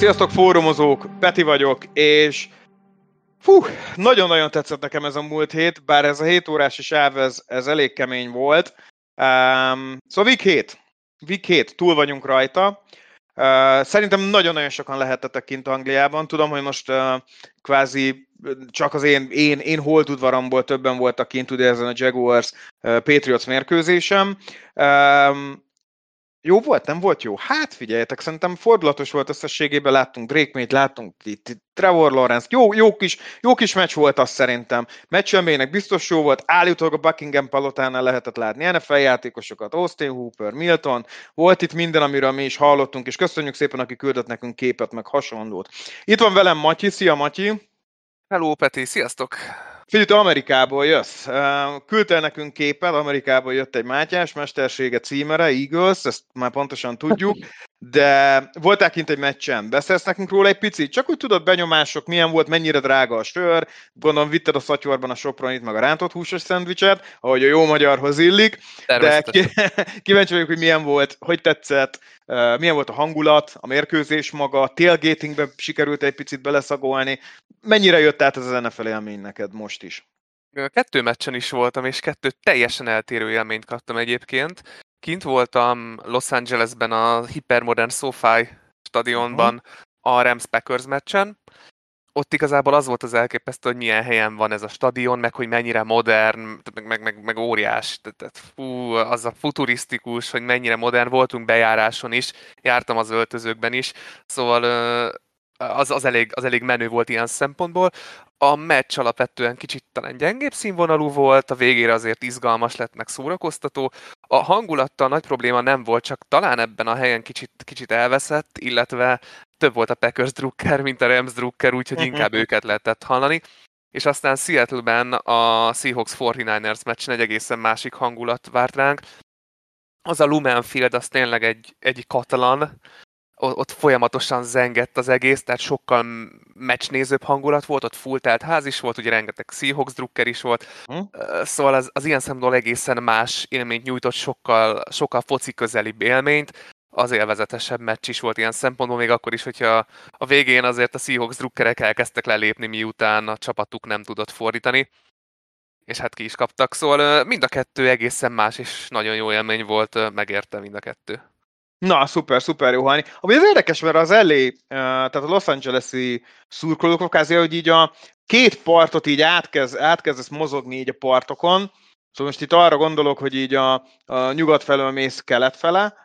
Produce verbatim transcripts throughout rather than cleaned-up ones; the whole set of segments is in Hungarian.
Sziasztok fórumozók, Peti vagyok, és fú, nagyon-nagyon tetszett nekem ez a múlt hét, bár ez a hét órás sáv, ez, ez elég kemény volt. Um, szóval week hét, week hét, túl vagyunk rajta. Uh, szerintem nagyon-nagyon sokan lehettetek kint Angliában. Tudom, hogy most uh, kvázi csak az én, én, én holt udvaramból többen voltak kint, ugye ezen a Jaguars uh, Patriots mérkőzésem. Um, Jó volt, nem volt jó? Hát figyeljetek, szerintem fordulatos volt összességében, láttunk Drake May-t, láttunk itt Trevor Lawrence, jó, jó, kis, jó kis meccs volt az szerintem. Meccselmének biztos jó volt, állítólag a Buckingham palotánál lehetett látni en ef el játékosokat, Austin Hooper, Milton, volt itt minden, amiről mi is hallottunk, és köszönjük szépen, aki küldött nekünk képet, meg hasonlót. Itt van velem Matyi, szia Matyi! Hello Peti, sziasztok! Figyelj, te Amerikából jössz. Küldtél nekünk képet, Amerikából jött egy Mátyás, mestersége címere, Eagles, ezt már pontosan tudjuk, de voltál kint egy meccsen. Beszélsz nekünk róla egy picit? Csak úgy tudod, benyomások, milyen volt, mennyire drága a sör, gondolom vitted a szatyorban a sopronit, meg a rántott húsos szendvicset, ahogy a jó magyarhoz illik, de kíváncsi vagyok, hogy milyen volt, hogy tetszett, milyen volt a hangulat, a mérkőzés maga, a tailgatingbe sikerült egy picit beleszagolni, mennyire jött át ez az en ef el élmény neked most is? Kettő meccsen is voltam, és kettő teljesen eltérő élményt kaptam egyébként. Kint voltam Los Angelesben a hipermodern SoFi stadionban uh-huh. a Rams-Packers meccsen. Ott igazából az volt az elképesztő, hogy milyen helyen van ez a stadion, meg hogy mennyire modern, meg, meg, meg, meg óriás. Tehát, fú, az a futurisztikus, hogy mennyire modern, voltunk bejáráson is, jártam az öltözőkben is, szóval az, az, elég, az elég menő volt ilyen szempontból. A meccs alapvetően kicsit talán gyengébb színvonalú volt, a végére azért izgalmas lett, meg szórakoztató. A hangulattal nagy probléma nem volt, csak talán ebben a helyen kicsit, kicsit elveszett, illetve több volt a Packers drukker, mint a Rams drukker, úgyhogy inkább őket lehetett hallani. És aztán Seattle-ben a Seahawks negyvenkilencesek meccsen egy egészen másik hangulat várt ránk. Az a Lumen Field, az tényleg egy, egy katalan, ott folyamatosan zengett az egész, tehát sokkal meccsnézőbb hangulat volt, ott full telt ház is volt, ugye rengeteg Seahawks drukker is volt, hm? Szóval az, az ilyen szempontból egészen más élményt nyújtott, sokkal, sokkal foci közelibb élményt, az élvezetesebb meccs is volt ilyen szempontból, még akkor is, hogyha a végén azért a Seahawks drukkerek elkezdtek lelépni, miután a csapatuk nem tudott fordítani, és hát ki is kaptak, szóval mind a kettő egészen más, és nagyon jó élmény volt, megérte mind a kettő. Na, szuper, szuper jó hallani. Ami az érdekes, mert az el á, tehát a Los Angeles-i szurkolók, kvázi, hogy így a két partot így átkezd, átkezdesz mozogni így a partokon, szóval most itt arra gondolok, hogy így a, a nyugat felől mész kelet fele.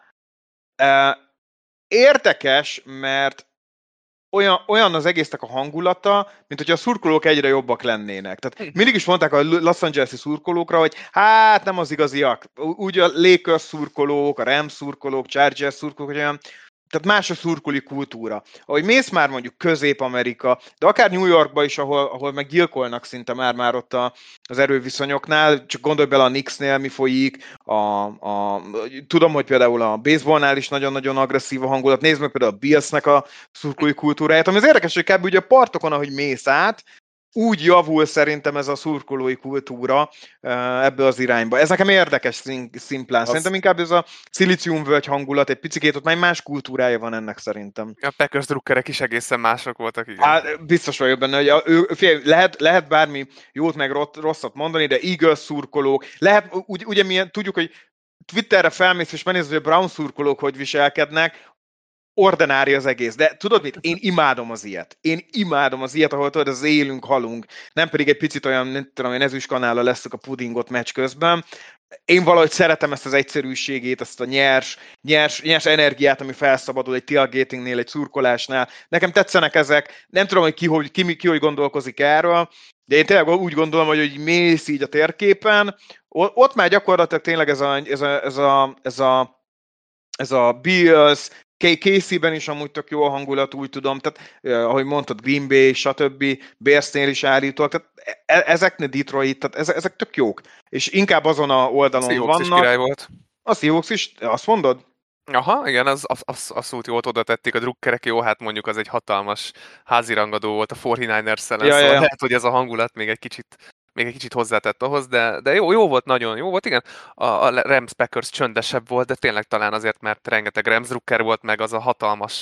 Érdekes, mert olyan, olyan az egésznek a hangulata, mint hogyha a szurkolók egyre jobbak lennének. Tehát mindig is mondták a Los Angeles-i szurkolókra, hogy hát nem az igaziak. Úgy a Lakers szurkolók, a Rams szurkolók, Chargers szurkolók, hogy olyan, tehát más a szurkolói kultúra. Ahogy mész már mondjuk Közép-Amerika, de akár New Yorkba is, ahol, ahol meg gyilkolnak szinte már-már ott a, az erőviszonyoknál, csak gondolj bele a Knicksnél mi folyik, a, a, tudom, hogy például a baseballnál is nagyon-nagyon agresszív a hangulat, nézd meg például a Billsnek a szurkolói kultúráját, ami az érdekes, hogy kb. Ugye a partokon, ahogy mész át, úgy javul szerintem ez a szurkolói kultúra ebből az irányba. Ez nekem érdekes szimplán. Az... Szerintem inkább ez a szilíciumvölgy hangulat, egy picikét ott már más kultúrája van ennek szerintem. A Packers drukkerek is egészen mások voltak, igen. Hát, biztos vagyok benne, hogy a, ő, figyelj, lehet, lehet bármi jót meg rosszat mondani, de Eagles szurkolók, lehet, ugy, ugye mi tudjuk, hogy Twitterre felmész és megnézed, hogy a Brown szurkolók hogy viselkednek, ordinári az egész, de tudod mit? Én imádom az ilyet. Én imádom az ilyet, ahol tudod, az élünk, halunk. Nem pedig egy picit olyan, nem tudom, hogy ezüstkanállal leszük a pudingot meccs közben. Én valahogy szeretem ezt az egyszerűségét, ezt a nyers, nyers, nyers energiát, ami felszabadul egy tailgatingnél, egy szurkolásnál. Nekem tetszenek ezek. Nem tudom, hogy ki hogy, ki, ki, hogy gondolkozik erről, de én tényleg úgy gondolom, hogy, hogy mész így a térképen, ott már gyakorlatilag tényleg ez a, ez a, ez a, ez a, ez a Bills, Casey-ben is amúgy tök jó a hangulat, úgy tudom, tehát eh, ahogy mondtad, Green Bay, stb. Bearsnél is állítólag, tehát e- ezeknél Detroit, tehát ezek, ezek tök jók. És inkább azon a oldalon Seahawks vannak. Is király volt. A Seahawks is, azt mondod? Aha, igen, az, az, az, az úgy jót oda tették a drukkerek, jó, hát mondjuk az egy hatalmas házirangadó volt a negyvenkilencesek ellen, Ja, szóval ja. lehet, hogy ez a hangulat még egy kicsit még egy kicsit hozzátett ahhoz, de, de jó, jó volt, nagyon jó volt, igen. A, a Rams Packers csöndesebb volt, de tényleg talán azért, mert rengeteg Rams drukker volt, meg az a hatalmas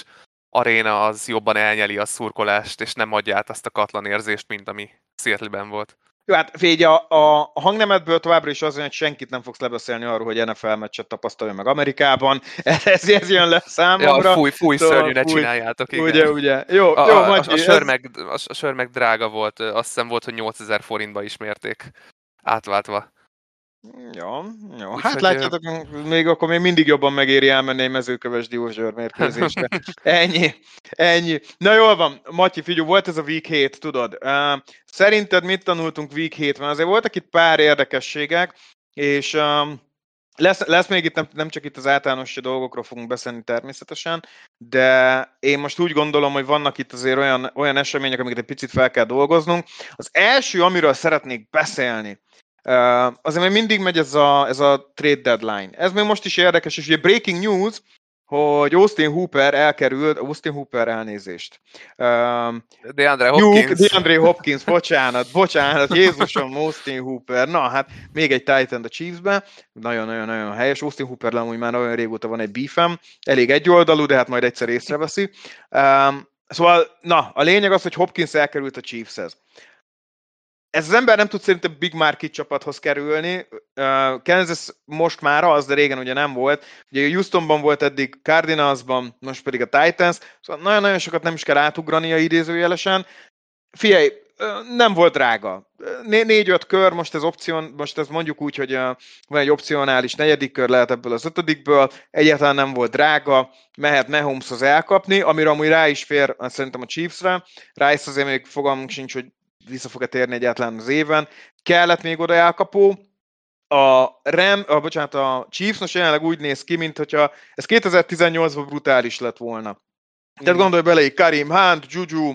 aréna az jobban elnyeli a szurkolást, és nem adja át azt a katlan érzést, mint ami Seattle-ben volt. Jó, hát figyelj, a, a hangnemedből továbbra is az, hogy senkit nem fogsz lebeszélni arról, hogy en ef el meccset tapasztalja meg Amerikában. Ez, ez jön le számomra. Ja, fúj, fúj, szóval, szörnyű, ne fúj, csináljátok, igen. Ugye, ugye. Jó, a, jó, a, Matyi, a, sör ez... meg, a, a sör meg drága volt, azt hiszem volt, hogy nyolcezer forintba ismérték átváltva. Jó, jó. Úgy, Hát hogy, látjátok, még akkor még mindig jobban megéri elmenni egy mezőköves diózsőr mérkőzésre. Ennyi, ennyi. Na jól van, Matyi, figyelj, volt ez a Week hét, tudod. Uh, szerinted mit tanultunk Week hétben? Azért voltak itt pár érdekességek, és um, lesz, lesz még itt, nem, nem csak itt az általános dolgokról fogunk beszélni természetesen, de én most úgy gondolom, hogy vannak itt azért olyan, olyan események, amiket egy picit fel kell dolgoznunk. Az első, amiről szeretnék beszélni, Uh, azért még mindig megy ez a, ez a trade deadline. Ez még most is érdekes, és ugye breaking news, hogy Austin Hooper elkerült, Austin Hooper elnézést. Uh, DeAndre Hopkins. DeAndre Hopkins, bocsánat, bocsánat, Jézusom, Austin Hooper. Na, hát még egy Titan a Chiefsbe, nagyon-nagyon-nagyon helyes. Austin Hooper amúgy már nagyon régóta van egy beefem, elég egyoldalú, de hát majd egyszer észreveszi. Um, szóval, na, a lényeg az, hogy Hopkins elkerült a Chiefshez. Ez az ember nem tud szerintem Big Market csapathoz kerülni. Uh, Kansas most már az, de régen ugye nem volt. Ugye Houstonban volt eddig, Cardinalsban, most pedig a Titans, szóval nagyon-nagyon sokat nem is kell átugrania idézőjelesen. Figyelj, nem volt drága. Négy-öt kör, most ez opción, most ez mondjuk úgy, hogy van egy opcionális negyedik kör, lehet ebből az ötödikből, egyáltalán nem volt drága, mehet Mahomeshoz elkapni, amire amúgy rá is fér, szerintem a Chiefsre, Rice azért még fogalmunk sincs, hogy vissza fog-e térni egyáltalán az éven. Kellett még oda elkapó. A Ram, a, bocsánat, a Chiefs most jelenleg úgy néz ki, mint hogyha ez kétezer-tizennyolcban brutális lett volna. Tehát gondolj bele, Kareem Hunt, Juju,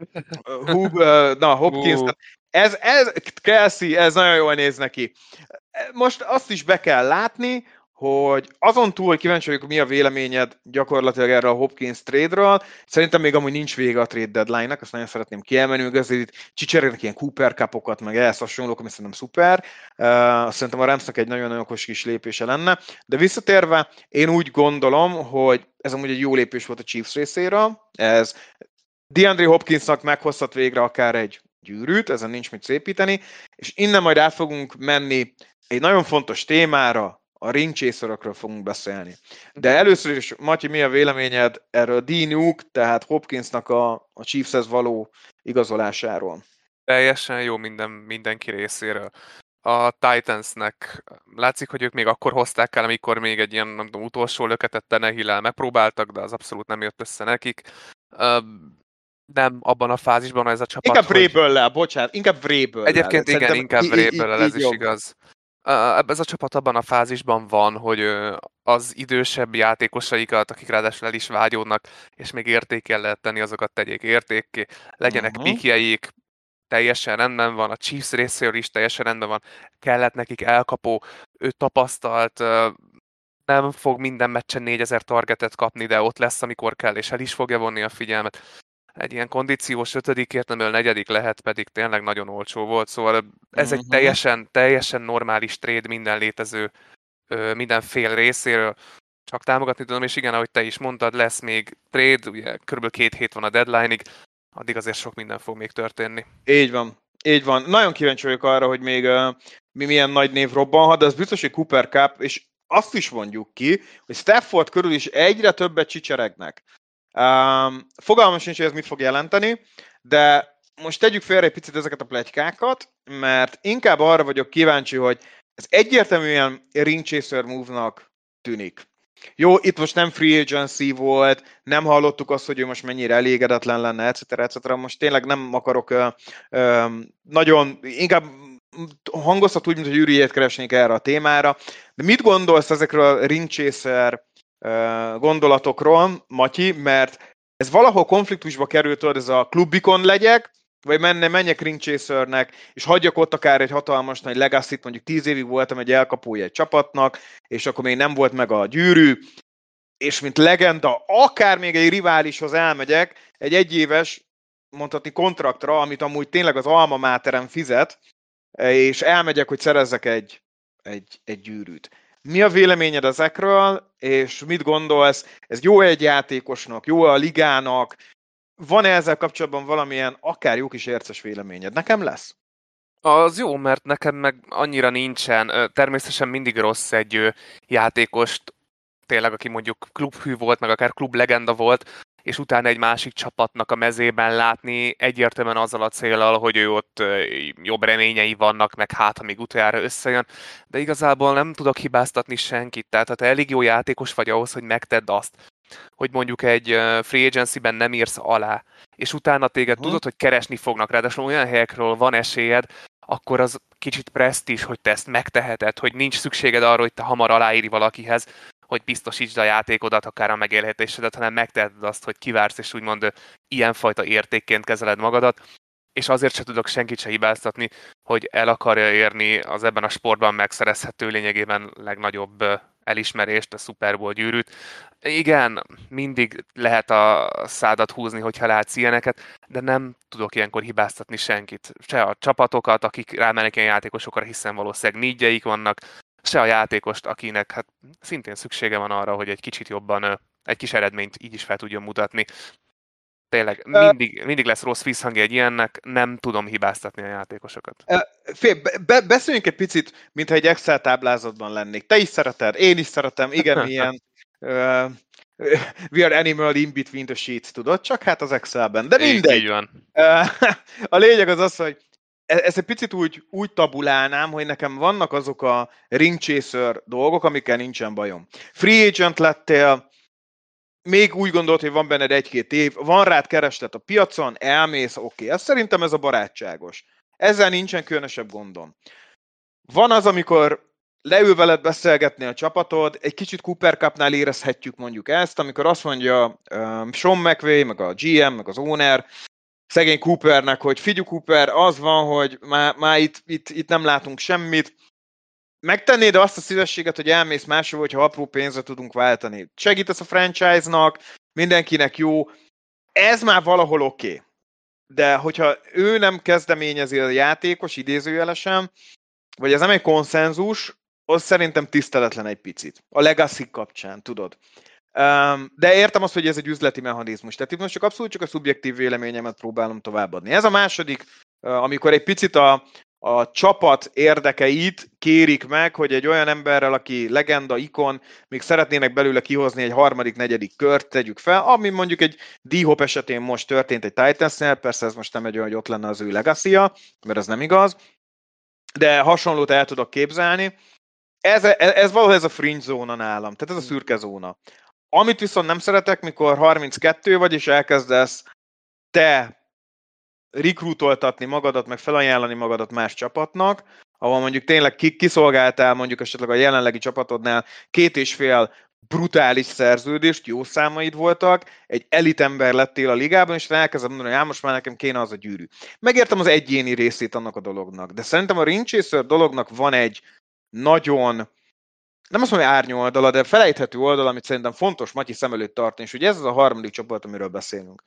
Hub, na, Hopkins, uh. ez, ez, Kelsey, ez nagyon jól néz neki. Most azt is be kell látni, hogy azon túl, hogy kíváncsi vagyok, mi a véleményed gyakorlatilag erre a Hopkins trade-ről, szerintem még amúgy nincs vége a trade deadline-nak, azt nagyon szeretném kiemelni, hogy azért itt csicserélnek ilyen Cooper Cup-okat, meg ehhez hasonlók, ami szerintem szuper. Uh, szerintem a Ramsnak egy nagyon-nagyon okos kis lépése lenne. De visszatérve, én úgy gondolom, hogy ez amúgy egy jó lépés volt a Chiefs részéről. Ez DeAndre Hopkinsnak meghozhat végre akár egy gyűrűt, ezen nincs mit szépíteni, és innen majd át fogunk menni egy nagyon fontos témára, a ring chaserokról fogunk beszélni. De először is, Matyi, mi a véleményed erről D-Nuke, tehát Hopkinsnak a, a Chiefshez való igazolásáról? Teljesen jó minden, mindenki részéről. A Titansnek látszik, hogy ők még akkor hozták el, amikor még egy ilyen, nem tudom, utolsó löketet Tannehill-el megpróbáltak, de az abszolút nem jött össze nekik. Uh, nem abban a fázisban, ez a csapat, inkább hogy... Vrabel-lel, bocsánat, inkább Vrabel-lel. Egyébként igen, Szerintem inkább Vrabel-lel, ez is jobb. Igaz. Ez a csapat abban a fázisban van, hogy az idősebb játékosaikat, akik ráadásul el is vágyódnak, és még értékkel lehet tenni, azokat tegyék értékké. Legyenek uh-huh. pikjeik, teljesen rendben van, a Chiefs részéről is teljesen rendben van, kellett nekik elkapó, ő tapasztalt, nem fog minden meccsen négyezer targetet kapni, de ott lesz, amikor kell, és el is fogja vonni a figyelmet. Egy ilyen kondíciós ötödikért nem negyedik lehet, pedig tényleg nagyon olcsó volt, szóval ez uh-huh. egy teljesen, teljesen normális trade minden létező, minden fél részéről. Csak támogatni tudom, és igen, ahogy te is mondtad, lesz még trade, ugye körülbelül két hét van a deadline-ig, addig azért sok minden fog még történni. Így van, így van. Nagyon kíváncsi vagyok arra, hogy még uh, mi milyen nagy név robbanhat, de az biztos, hogy Cooper Cup, és azt is mondjuk ki, hogy Stafford körül is egyre többet csicseregnek. Um, fogalmam sincs, hogy ez mit fog jelenteni, de most tegyük félre egy picit ezeket a pletykákat, mert inkább arra vagyok kíváncsi, hogy ez egyértelműen ring chaser move-nak tűnik. Jó, itt most nem free agency volt, nem hallottuk azt, hogy ő most mennyire elégedetlen lenne, et cetera et cetera. Most tényleg nem akarok uh, uh, nagyon, inkább hangoztat úgy, mint hogy ürügyét keresnék erre a témára, de mit gondolsz ezekről a ring chaser gondolatokról, Matyi, mert ez valahol konfliktusba került, hogy ez a klubikon legyek, vagy menne, menjek ring chasernek, és hagyjak ott akár egy hatalmas nagy legacy-t, mondjuk tíz évig voltam egy elkapója egy csapatnak, és akkor még nem volt meg a gyűrű, és mint legenda, akár még egy riválishoz elmegyek, egy egyéves, mondhatni kontraktra, amit amúgy tényleg az alma máterem fizet, és elmegyek, hogy szerezzek egy, egy, egy gyűrűt. Mi a véleményed ezekről, és mit gondolsz? Ez jó egy játékosnak, jó a ligának? Van-e ezzel kapcsolatban valamilyen akár jó kis érces véleményed? Nekem lesz. Az jó, mert nekem meg annyira nincsen. Természetesen mindig rossz egy játékost, tényleg, aki mondjuk klubhű volt, meg akár klublegenda volt, és utána egy másik csapatnak a mezében látni, egyértelműen azzal a céllal, hogy ő ott jobb reményei vannak, meg hát, amíg utoljára összejön, de igazából nem tudok hibáztatni senkit, tehát ha te elég jó játékos vagy ahhoz, hogy megtedd azt, hogy mondjuk egy free agency-ben nem írsz alá, és utána téged uh-huh. tudod, hogy keresni fognak, ráadásul olyan helyekről van esélyed, akkor az kicsit presztízs, hogy te ezt megteheted, hogy nincs szükséged arra, hogy te hamar aláírj valakihez, hogy biztosítsd a játékodat, akár a megélhetésedet, hanem megteheted azt, hogy kivársz, és úgymond ilyenfajta értékként kezeled magadat, és azért se tudok senkit se hibáztatni, hogy el akarja érni az ebben a sportban megszerezhető lényegében legnagyobb elismerést, a Super Bowl gyűrűt. Igen, mindig lehet a szádat húzni, hogyha látsz ilyeneket, de nem tudok ilyenkor hibáztatni senkit. Se a csapatokat, akik rámennek ilyen játékosokra, hiszen valószínűleg nígyeik vannak, se a játékost, akinek hát szintén szüksége van arra, hogy egy kicsit jobban, egy kis eredményt így is fel tudjon mutatni. Tényleg, mindig, mindig lesz rossz visszhangja egy ilyennek, nem tudom hibáztatni a játékosokat. Fél, be, beszéljünk egy picit, mintha egy Excel táblázatban lennék. Te is szereted, én is szeretem, igen, ilyen uh, we are animal in between the sheets, tudod, csak hát az Excelben. De mindegy. Így van. Uh, a lényeg az az, hogy ezt egy picit úgy, úgy tabulálnám, hogy nekem vannak azok a ring chaser dolgok, amikkel nincsen bajom. Free agent lettél, még úgy gondolt, hogy van benned egy-két év, van rád kereslet a piacon, elmész, oké. Okay. Ez szerintem ez a barátságos. Ezzel nincsen különösebb gondom. Van az, amikor leül veled beszélgetni a csapatod, egy kicsit Cooper Cupnál érezhetjük mondjuk ezt, amikor azt mondja um, Sean McVay, meg a gé em, meg az owner, szegény Coopernek, hogy figyelj Cooper, az van, hogy már, már itt, itt, itt nem látunk semmit. Megtennéd azt a szívességet, hogy elmész máshova, hogyha apró pénzre tudunk váltani. Segítesz a franchise-nak, mindenkinek jó. Ez már valahol oké. Okay. De hogyha ő nem kezdeményezi a játékos, idézőjelesen, vagy ez nem egy konszenzus, az szerintem tiszteletlen egy picit. A legacy kapcsán, tudod. De értem azt, hogy ez egy üzleti mechanizmus. Tehát itt most csak abszolút csak a szubjektív véleményemet próbálom továbbadni. Ez a második, amikor egy picit a, a csapat érdekeit kérik meg, hogy egy olyan emberrel, aki legenda, ikon, még szeretnének belőle kihozni egy harmadik, negyedik kört, tegyük fel, ami mondjuk egy D-Hop esetén most történt egy Titansnél, persze ez most nem egy olyan, hogy ott lenne az ő legacy-ja, mert ez nem igaz, de hasonlót el tudok képzelni. Ez, ez, ez valahol ez a fringe zóna nálam, tehát ez a szürke zóna. Amit viszont nem szeretek, mikor harminckettő vagy, és elkezdesz te rekrutoltatni magadat, meg felajánlani magadat más csapatnak, ahol mondjuk tényleg kiszolgáltál mondjuk esetleg a jelenlegi csapatodnál két és fél brutális szerződést, jó számaid voltak, egy elitember lettél a ligában, és elkezdem mondani, hogy most már nekem kéne az a gyűrű. Megértem az egyéni részét annak a dolognak, de szerintem a ring chaser dolognak van egy nagyon, nem azt mondom, hogy árnyoldala, de felejthető oldal, amit szerintem fontos Matyi szem előtt tartani, és ugye ez az a harmadik csoport, amiről beszélünk.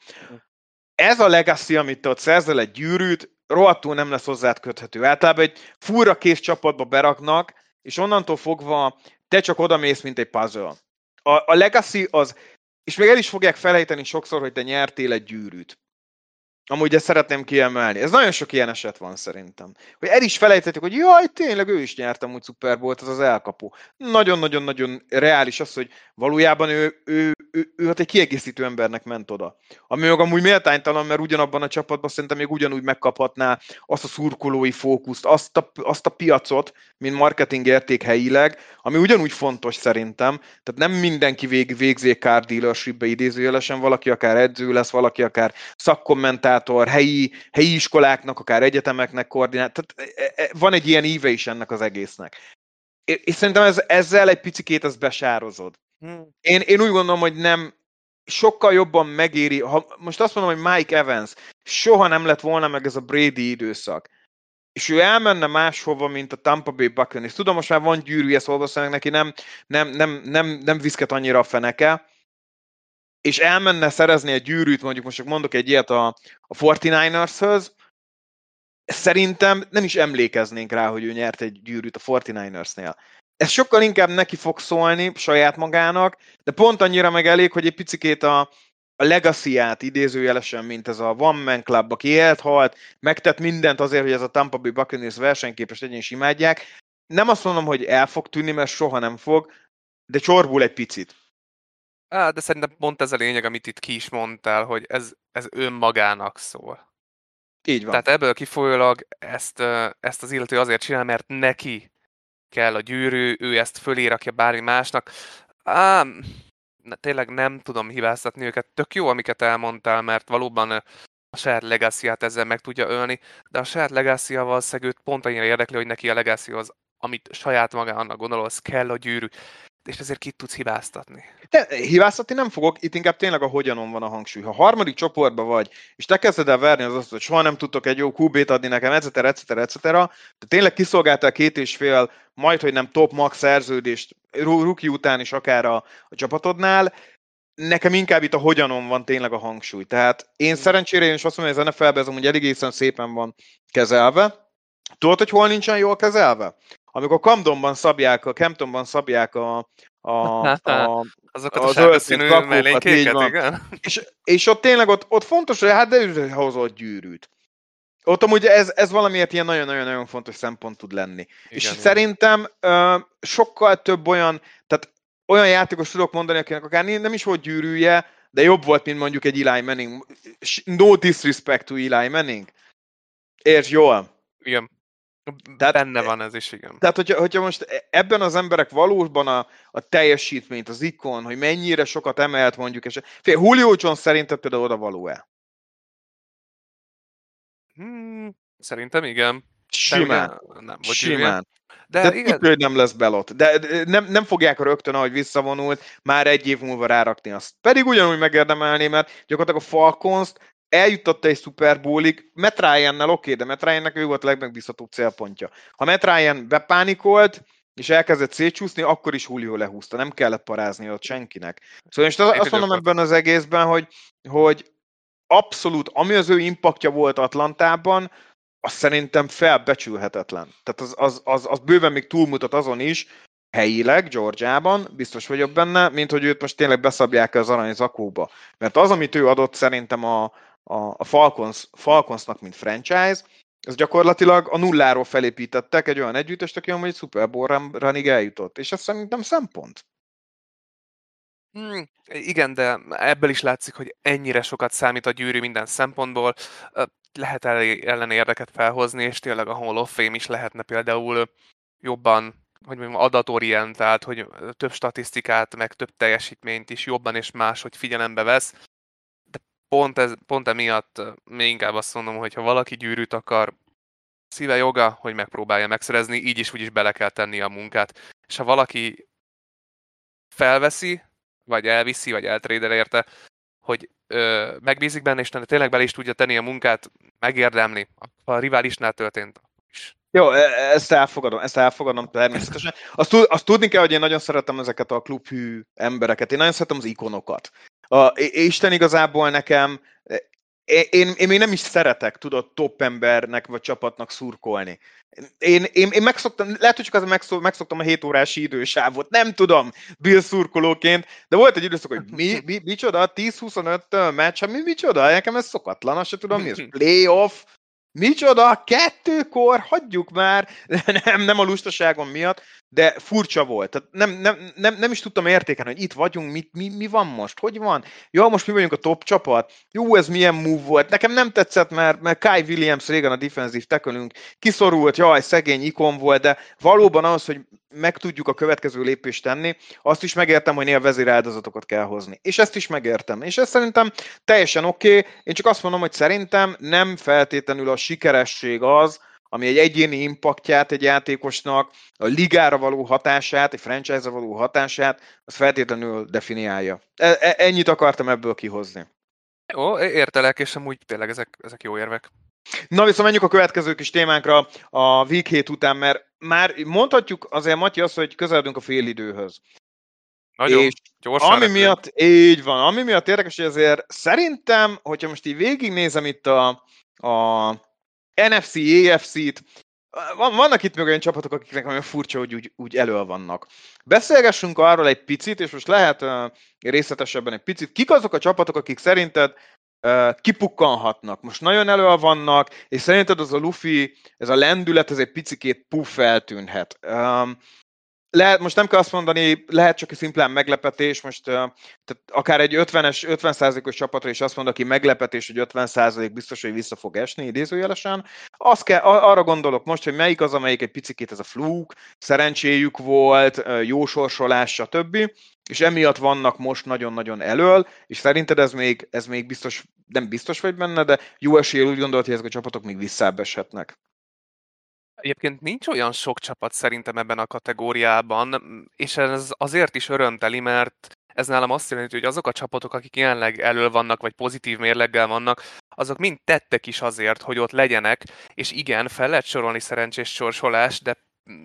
Ez a legacy, amit te ott szerzel egy gyűrűt, rohadtul nem lesz hozzád köthető. Általában egy furra kész csapatba beraknak, és onnantól fogva te csak odamész, mint egy puzzle. A, a legacy az, és még el is fogják felejteni sokszor, hogy te nyertél egy gyűrűt. Amúgy ezt szeretném kiemelni. Ez nagyon sok ilyen eset van szerintem. Hogy el is felejtettük, hogy jaj, tényleg ő is nyertem úgy Super Bowl-t, az az elkapó. Nagyon-nagyon-nagyon reális az, hogy valójában ő, ő, ő, ő hát egy kiegészítő embernek ment oda. Ami meg amúgy méltánytalan, mert ugyanabban a csapatban szerintem még ugyanúgy megkaphatná azt a szurkolói fókuszt, azt a, azt a piacot, mint marketing érték helyileg, ami ugyanúgy fontos szerintem. Tehát nem mindenki vég, végzi car dealership-be idézőjelesen, valaki akár edző lesz, valaki akár szakkommentátor, helyi, helyi iskoláknak, akár egyetemeknek koordinál. Tehát van egy ilyen íve is ennek az egésznek. És szerintem ez, ezzel egy picikét ezt besározod. Hmm. Én, én úgy gondolom, hogy nem, sokkal jobban megéri, ha most azt mondom, hogy Mike Evans soha nem lett volna meg ez a Brady időszak, és ő elmenne máshova, mint a Tampa Bay Buccaneers. Tudom, most már van gyűrűje, szóval valószínűleg neki nem, nem, nem, nem, nem viszket annyira a feneke, és elmenne szerezni egy gyűrűt, mondjuk most csak mondok egy ilyet a, a negyvenkilenceshöz, szerintem nem is emlékeznénk rá, hogy ő nyert egy gyűrűt a negyvenkilencesnél. ez sokkal inkább neki fog szólni saját magának, de pont annyira meg elég, hogy egy picikét a, a legacy-át idézőjelesen, mint ez a One Man Club, aki élt, halt, megtett mindent azért, hogy ez a Tampa Bay Buccaneers versenyképes legyen és imádják. Nem azt mondom, hogy el fog tűnni, mert soha nem fog, de csorbul egy picit. Á, de szerintem pont ez a lényeg, amit itt ki is mondtál, hogy ez, ez önmagának szól. Így van. Tehát ebből kifolyólag ezt, ezt az illető azért csinál, mert neki kell a gyűrű, ő ezt fölé rakja bármi másnak. Ám, tényleg nem tudom hibáztatni őket. Tök jó, amiket elmondtál, mert valóban a saját legacy-át ezzel meg tudja ölni, de a saját legacy-val szegőt pont annyira érdekli, hogy neki a legacy az, amit saját magának gondol, az kell a gyűrű. És ezért kit tudsz hibáztatni? De hibáztatni nem fogok, itt inkább tényleg a hogyanon van a hangsúly. Ha harmadik csoportban vagy, és te kezded el verni az azt, hogy soha nem tudtok egy jó kú bét adni nekem, et cetera, et cetera, et cetera, de tényleg kiszolgáltál két és fél, majd, hogy nem top max szerződést rookie után is akár a, a csapatodnál, nekem inkább itt a hogyanon van tényleg a hangsúly. Tehát én szerencsére én is azt mondom, hogy az en ef el-ben ez amúgy elég egészen szépen van kezelve. Tudod, hogy hol nincsen jól kezelve? Amikor Camdenban szabják, a Camptonban szabják a, a, a azokat a sárgaszínű mellékéket, igen. És, és ott tényleg ott, ott fontos, hogy hát de hozott gyűrűt. Ott amúgy ez, ez valamiért ilyen nagyon-nagyon fontos szempont tud lenni. Igen, és igen. Szerintem uh, sokkal több olyan, tehát olyan játékos tudok mondani, akinek akár nem is volt gyűrűje, de jobb volt, mint mondjuk egy Eli Manning. No disrespect to Eli Manning. Értsd jól? Igen. Tehát, benne van ez is, igen. Tehát, hogyha, hogyha most ebben az emberek valóban a, a teljesítményt, az ikon, hogy mennyire sokat emelt mondjuk, és fél, Julio Jones szerinted például oda való-e? Hmm, szerintem igen. Simán. Nem volt Simán. De, de igen. tudja, hogy nem lesz belot. De nem, nem fogják rögtön, ahogy visszavonult, már egy év múlva rárakni azt. Pedig ugyanúgy megérdemelné, mert gyakorlatilag a Falcons-t eljuttatta egy Super Bowlig, Matt Ryannel oké, okay, de Matt Ryannek ő volt a legmegbízhatóbb célpontja. Ha Matt Ryan bepánikolt, és elkezdett szétcsúszni, akkor is Julio lehúzta, nem kellett parázni ott senkinek. Szóval most azt mondom ebben az egészben, hogy, hogy abszolút, ami az ő impaktja volt Atlantában, az szerintem felbecsülhetetlen. Tehát az, az, az, az bőven még túlmutat azon is, helyileg, Georgiában, biztos vagyok benne, mint hogy őt most tényleg beszabják az arany zakóba. Mert az, amit ő adott szerintem a, a, a Falcons, Falconsnak, mint franchise, ez gyakorlatilag a nulláról felépítettek egy olyan együttest, aki amúgy egy Super Bowl runig eljutott. És ez szerintem szempont. Hmm, igen, de ebből is látszik, hogy ennyire sokat számít a gyűrű minden szempontból. Lehet ellen érdeket felhozni, és tényleg a Hall of Fame is lehetne például jobban, hogy mondjam, adatorientált, hogy több statisztikát, meg több teljesítményt is jobban és máshogy figyelembe vesz. De pont, ez, pont emiatt még inkább azt mondom, hogy ha valaki gyűrűt akar, szíve joga, hogy megpróbálja megszerezni, így is úgyis bele kell tenni a munkát. És ha valaki felveszi, vagy elviszi, vagy eltrédel érte, hogy ö, megbízik benne, és tényleg bele is tudja tenni a munkát, megérdemli. Ha a riválisnál történt is. Jó, ezt elfogadom, ezt elfogadom természetesen. Azt, azt tudni kell, hogy én nagyon szeretem ezeket a klubhű embereket, én nagyon szeretem az ikonokat. A, Isten igazából nekem, én, én még nem is szeretek, tudod, top embernek vagy csapatnak szurkolni. Én, én, én megszoktam, lehet, hogy csak az megszok, megszoktam a hét órási idősávot, nem tudom, Bill szurkolóként, de volt egy időszak, hogy mi, mi, micsoda, tíz huszonöt meccs, mi micsoda, nekem ez szokatlan, azt sem tudom, mi ez, playoff, micsoda, kettőkor, hagyjuk már, nem, nem a lustaságom miatt, de furcsa volt. Tehát nem, nem, nem, nem is tudtam értékelni, hogy itt vagyunk, mit, mi, mi van most, hogy van? Jó, most mi vagyunk a top csapat, jó, ez milyen move volt. Nekem nem tetszett, mert, mert Kai Williams régen a defensív tackle-ünk kiszorult, jaj, szegény ikon volt, de valóban az, hogy meg tudjuk a következő lépést tenni, azt is megértem, hogy néha vezéráldozatokat kell hozni. És ezt is megértem. És ez szerintem teljesen oké. Okay. Én csak azt mondom, hogy szerintem nem feltétlenül a sikeresség az, ami egy egyéni impaktját egy játékosnak, a ligára való hatását, egy franchise-ra való hatását, az feltétlenül definiálja. E- ennyit akartam ebből kihozni. Jó, értelek, és amúgy tényleg ezek, ezek jó érvek. Na viszont menjünk a következő kis témánkra a Week hét után, mert már mondhatjuk azért, Matyi, azt, hogy közeledünk a félidőhöz. Nagyon és gyorsan. Ami repülünk. miatt, így van, ami miatt érdekes, hogy azért szerintem, hogyha most így végignézem itt a, a en ef cé, á ef cé-t, vannak itt még olyan csapatok, akiknek olyan furcsa, hogy úgy, úgy elő vannak. Beszélgessünk arról egy picit, és most lehet uh, részletesebben egy picit. Kik azok a csapatok, akik szerinted uh, kipukkanhatnak? Most nagyon elő vannak, és szerinted az a Luffy, ez a lendület, ez egy picikét puff eltűnhet. Um, lehet, most nem kell azt mondani, lehet csak egy szimplán meglepetés, most uh, tehát akár egy ötvenes, ötven százalékos csapatra is azt mond, aki meglepetés, hogy ötven százalék biztos, hogy vissza fog esni, idézőjelesen. Azt kell, arra gondolok most, hogy melyik az, amelyik egy picikét ez a flúk, szerencséjük volt, jó sorsolás, stb. És emiatt vannak most nagyon-nagyon elől, és szerinted ez még, ez még biztos, nem biztos vagy benne, de jó eséllyel úgy gondolod, hogy ezek a csapatok még visszább eshetnek. Egyébként nincs olyan sok csapat szerintem ebben a kategóriában, és ez azért is örömteli, mert ez nálam azt jelenti, hogy azok a csapatok, akik jelenleg elől vannak, vagy pozitív mérleggel vannak, azok mind tettek is azért, hogy ott legyenek, és igen, fel lehet sorolni szerencsés sorsolás, de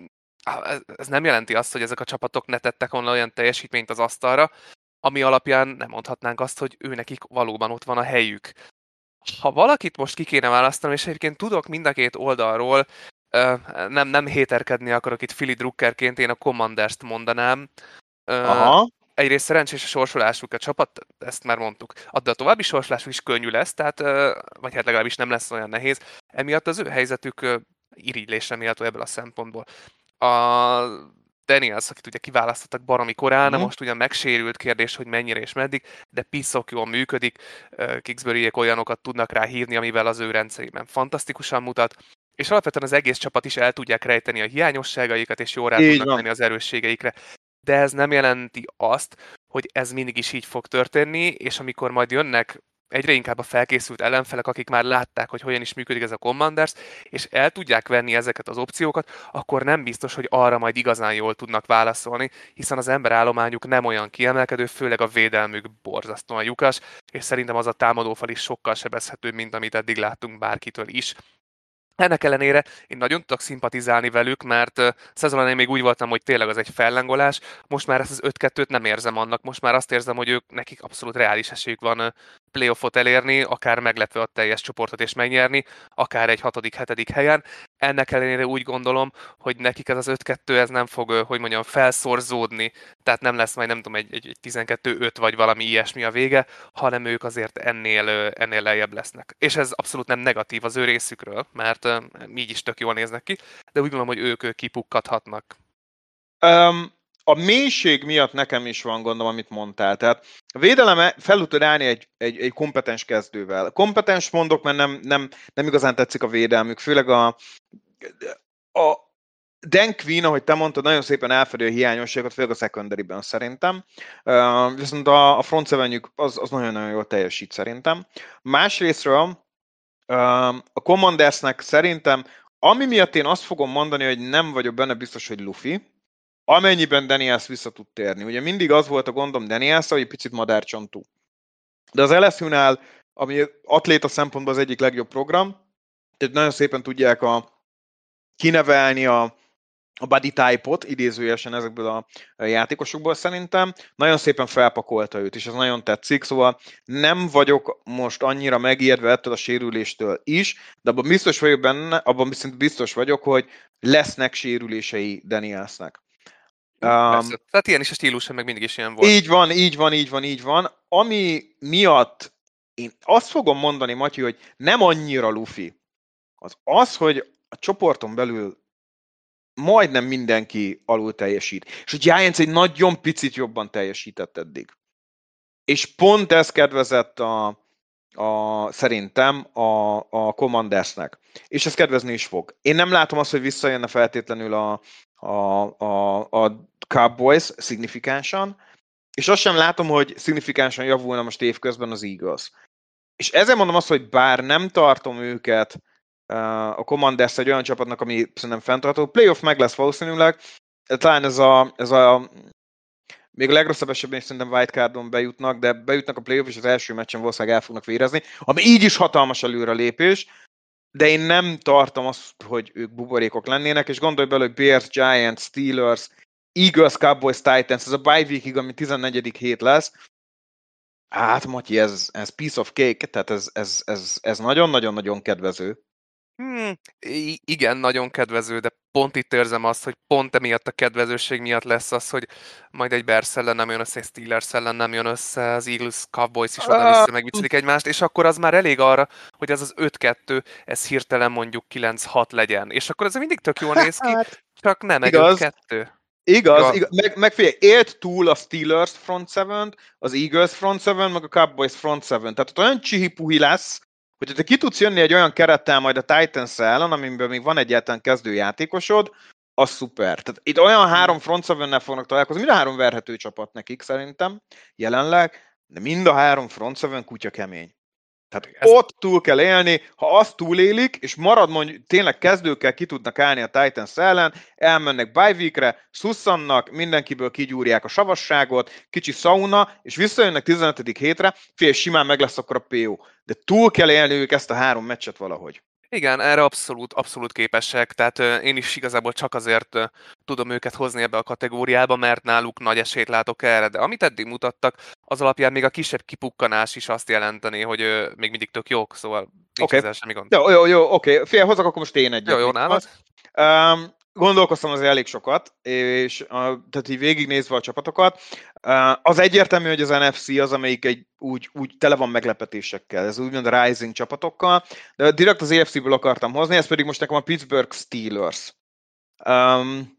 ez nem jelenti azt, hogy ezek a csapatok ne tettek volna olyan teljesítményt az asztalra, ami alapján nem mondhatnánk azt, hogy ő nekik valóban ott van a helyük. Ha valakit most ki kéne választanom, és egyébként tudok mind a két oldalról, nem, nem héterkedni akarok itt Philly Druckerként, én a Commanders-t mondanám. Aha. Egyrészt szerencsés a sorsolásuk a csapat, ezt már mondtuk. De a további sorsolásuk is könnyű lesz, tehát, vagy hát legalábbis nem lesz olyan nehéz. Emiatt az ő helyzetük irigylésre méltó ebből a szempontból. A Daniels, akit ugye kiválasztottak baromi korán, mm. most ugyan megsérült, kérdés, hogy mennyire és meddig, de piszok jól működik, Kingsburyék olyanokat tudnak rá hívni, amivel az ő rendszerében fantasztikusan mutat, és alapvetően az egész csapat is el tudják rejteni a hiányosságaikat, és jól rá így tudnak menni az erősségeikre. De ez nem jelenti azt, hogy ez mindig is így fog történni, és amikor majd jönnek egyre inkább a felkészült ellenfelek, akik már látták, hogy hogyan is működik ez a Commanders, és el tudják venni ezeket az opciókat, akkor nem biztos, hogy arra majd igazán jól tudnak válaszolni, hiszen az emberállományuk nem olyan kiemelkedő, főleg a védelmük borzasztóan lyukas, és szerintem az a támadófal is sokkal sebezhetőbb, mint amit eddig láttunk bárkitől is. Ennek ellenére én nagyon tudok szimpatizálni velük, mert uh, szezon elején még úgy voltam, hogy tényleg az egy fellengolás, most már ezt az öt kettőt nem érzem annak, most már azt érzem, hogy ők, nekik abszolút reális esélyük van uh, playoffot elérni, akár meglepve a teljes csoportot és megnyerni, akár egy hatodik, hetedik helyen. Ennek ellenére úgy gondolom, hogy nekik ez az öt kettő ez nem fog, uh, hogy mondjam, felszorzódni, tehát nem lesz majd nem tudom, egy, egy, egy tizenkettő öt vagy valami ilyesmi a vége, hanem ők azért ennél, uh, ennél lejjebb lesznek. És ez abszolút nem negatív az ő részükről, mert így is tök jól néznek ki, de úgy gondolom, hogy ők kipukkadhatnak. Um, a mélység miatt nekem is van gondom, amit mondtál. Tehát a védelem fel tud állni egy, egy, egy kompetens kezdővel. Kompetens mondok, mert nem, nem, nem igazán tetszik a védelmük, főleg a, a Dan Quinn, ahogy te mondtad, nagyon szépen elfedi a hiányosságot, főleg a secondary-ben szerintem. Uh, viszont a, a front sevenjük az, az nagyon-nagyon jól teljesít szerintem. Másrésztről a Commandersnek szerintem, ami miatt én azt fogom mondani, hogy nem vagyok benne biztos, hogy Luffy, amennyiben Daniels vissza tud térni. Ugye mindig az volt a gondom Daniels, hogy egy picit madárcsontú. De az el es u-nál, ami atléta szempontból az egyik legjobb program, tehát nagyon szépen tudják a, kinevelni a a body type-ot, idézőjelesen ezekből a játékosokból szerintem, nagyon szépen felpakolta őt, és ez nagyon tetszik, szóval nem vagyok most annyira megijedve ettől a sérüléstől is, de abban biztos vagyok benne, abban biztos vagyok, hogy lesznek sérülései Danielsnek. Um, Tehát ilyen is a stílusa, meg mindig is ilyen volt. Így van, így van, így van, így van. Ami miatt én azt fogom mondani, Matyi, hogy nem annyira Luffy, az az, hogy a csoporton belül majdnem mindenki alul teljesít. És a Giants egy nagyon picit jobban teljesített eddig. És pont ez kedvezett a, a, szerintem a, a Commandersnek. És ez kedvezni is fog. Én nem látom azt, hogy visszajönne feltétlenül a, a, a, a Cowboys szignifikánsan, és azt sem látom, hogy szignifikánsan javulna most évközben az Eagles. És ezért mondom azt, hogy bár nem tartom őket a Commanders egy olyan csapatnak, ami szerintem fenntartható. Playoff meg lesz valószínűleg. Talán ez a, ez a még a legrosszabb esetben is szerintem wildcardon bejutnak, de bejutnak a playoff, és az első meccsen valószínűleg el fognak vérezni, ami így is hatalmas előrelépés, de én nem tartom azt, hogy ők buborékok lennének, és gondolj bele, hogy Bears, Giants, Steelers, Eagles, Cowboys, Titans, ez a bye weekig, ami tizennegyedik hét lesz. Hát, Matyi, ez, ez piece of cake, tehát ez, ez, ez, ez nagyon-nagyon-nagyon kedvező. Hmm, igen, nagyon kedvező, de pont itt érzem azt, hogy pont emiatt a kedvezőség miatt lesz az, hogy majd egy Bears ellen nem jön össze, egy Steelers ellen nem jön össze, az Eagles, Cowboys is oda-vissza megviccelik egymást, és akkor az már elég arra, hogy ez az öt kettő, ez hirtelen mondjuk kilenc hat legyen. És akkor ez mindig tök jól néz ki, Hát, csak nem egy öt igaz. kettő. Igaz, Ja, igaz. Meg, meg figyelj, élt túl a Steelers front seven, az Eagles front seven, meg a Cowboys front seven. Tehát ott olyan csihipuhi lesz, hogy te ki tudsz jönni egy olyan kerettel majd a Titans ellen, amiben még van egyáltalán kezdőjátékosod, az szuper. Tehát itt olyan három front seven-nel fognak találkozni, mind a három verhető csapat nekik szerintem jelenleg, de mind a három front seven kutya kemény. Tehát ez, ott túl kell élni, ha azt túlélik, és marad mondjuk, tényleg kezdőkkel ki tudnak állni a Titans ellen, elmennek bye weekre, szusszannak, mindenkiből kigyúrják a savasságot, kicsi sauna, és visszajönnek tizenötödik hétre, fél simán meg lesz akkor a pé o. De túl kell élniük ezt a három meccset valahogy. igen, erre abszolút, abszolút képesek, tehát ö, én is igazából csak azért ö, tudom őket hozni ebbe a kategóriába, mert náluk nagy esélyt látok erre, de amit eddig mutattak, az alapján még a kisebb kipukkanás is azt jelenteni, hogy ö, még mindig tök jók, szóval nincs Oké. ezzel semmi gond. Jó, jó, jó, oké. Fél, hozok akkor most én egyet. Jó, jó, nálad? Um, gondolkoztam azért elég sokat, és uh, tehát így végignézve a csapatokat, uh, az egyértelmű, hogy az en ef cé az, amelyik egy, úgy, úgy tele van meglepetésekkel, ez úgymond a rising csapatokkal, de direkt az á ef cé-ből akartam hozni, ez pedig most nekem a Pittsburgh Steelers. Um,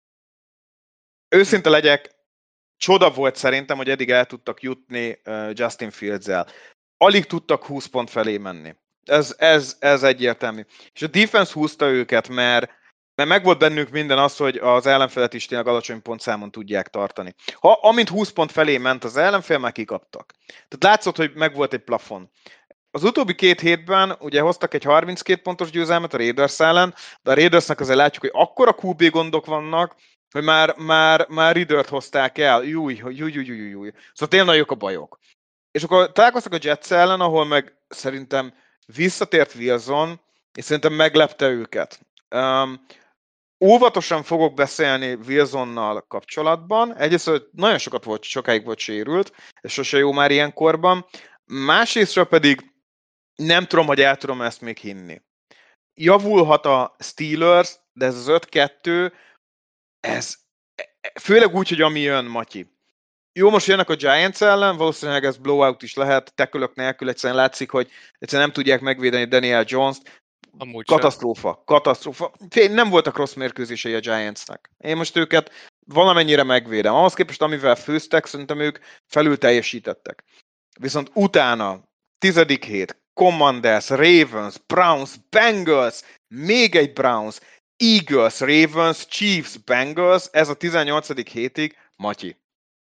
őszinte legyek, csoda volt szerintem, hogy eddig el tudtak jutni uh, Justin Fields-el. Alig tudtak húsz pont felé menni. Ez, ez, ez egyértelmű. És a defense húzta őket, mert mert megvolt bennük minden az, hogy az ellenfelet is tényleg alacsony pontszámon tudják tartani. Ha amint húsz pont felé ment az ellenfél, már kikaptak. Tehát látszott, hogy megvolt egy plafon. Az utóbbi két hétben ugye hoztak egy harminckét pontos győzelmet a Raiders ellen, de a Raidersnek azért látjuk, hogy akkora kú bé gondok vannak, hogy már, már, már Ridert hozták el. Júj, júj, júj, júj, júj, júj. Szóval tényleg nagyok a bajok. És akkor találkoztak a Jets ellen, ahol meg szerintem visszatért Wilson, és szerintem meglepte őket. Um, óvatosan fogok beszélni Wilsonnal kapcsolatban. Egyrészt, hogy nagyon sokat volt, sokáig volt sérült, és sose jó már ilyen korban. Másrésztről pedig nem tudom, hogy el tudom ezt még hinni. Javulhat a Steelers, de ez az öt kettő, ez főleg úgy, hogy ami jön, Matyi. Jó, most jönnek a Giants ellen, valószínűleg ez blowout is lehet, tekölök nélkül, egyszerűen látszik, hogy egyszerűen nem tudják megvédeni Daniel Jones-t. Amúgy Katasztrófa, sem. katasztrófa. Nem voltak rossz mérkőzései a Giantsnek. Én most őket valamennyire megvédem. Ahhoz képest, amivel főztek, szerintem ők felül teljesítettek. Viszont utána, tizedik hét, Commanders, Ravens, Browns, Bengals, még egy Browns, Eagles, Ravens, Chiefs, Bengals, ez a tizennyolcadik hétig, Matyi.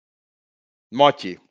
Matyi.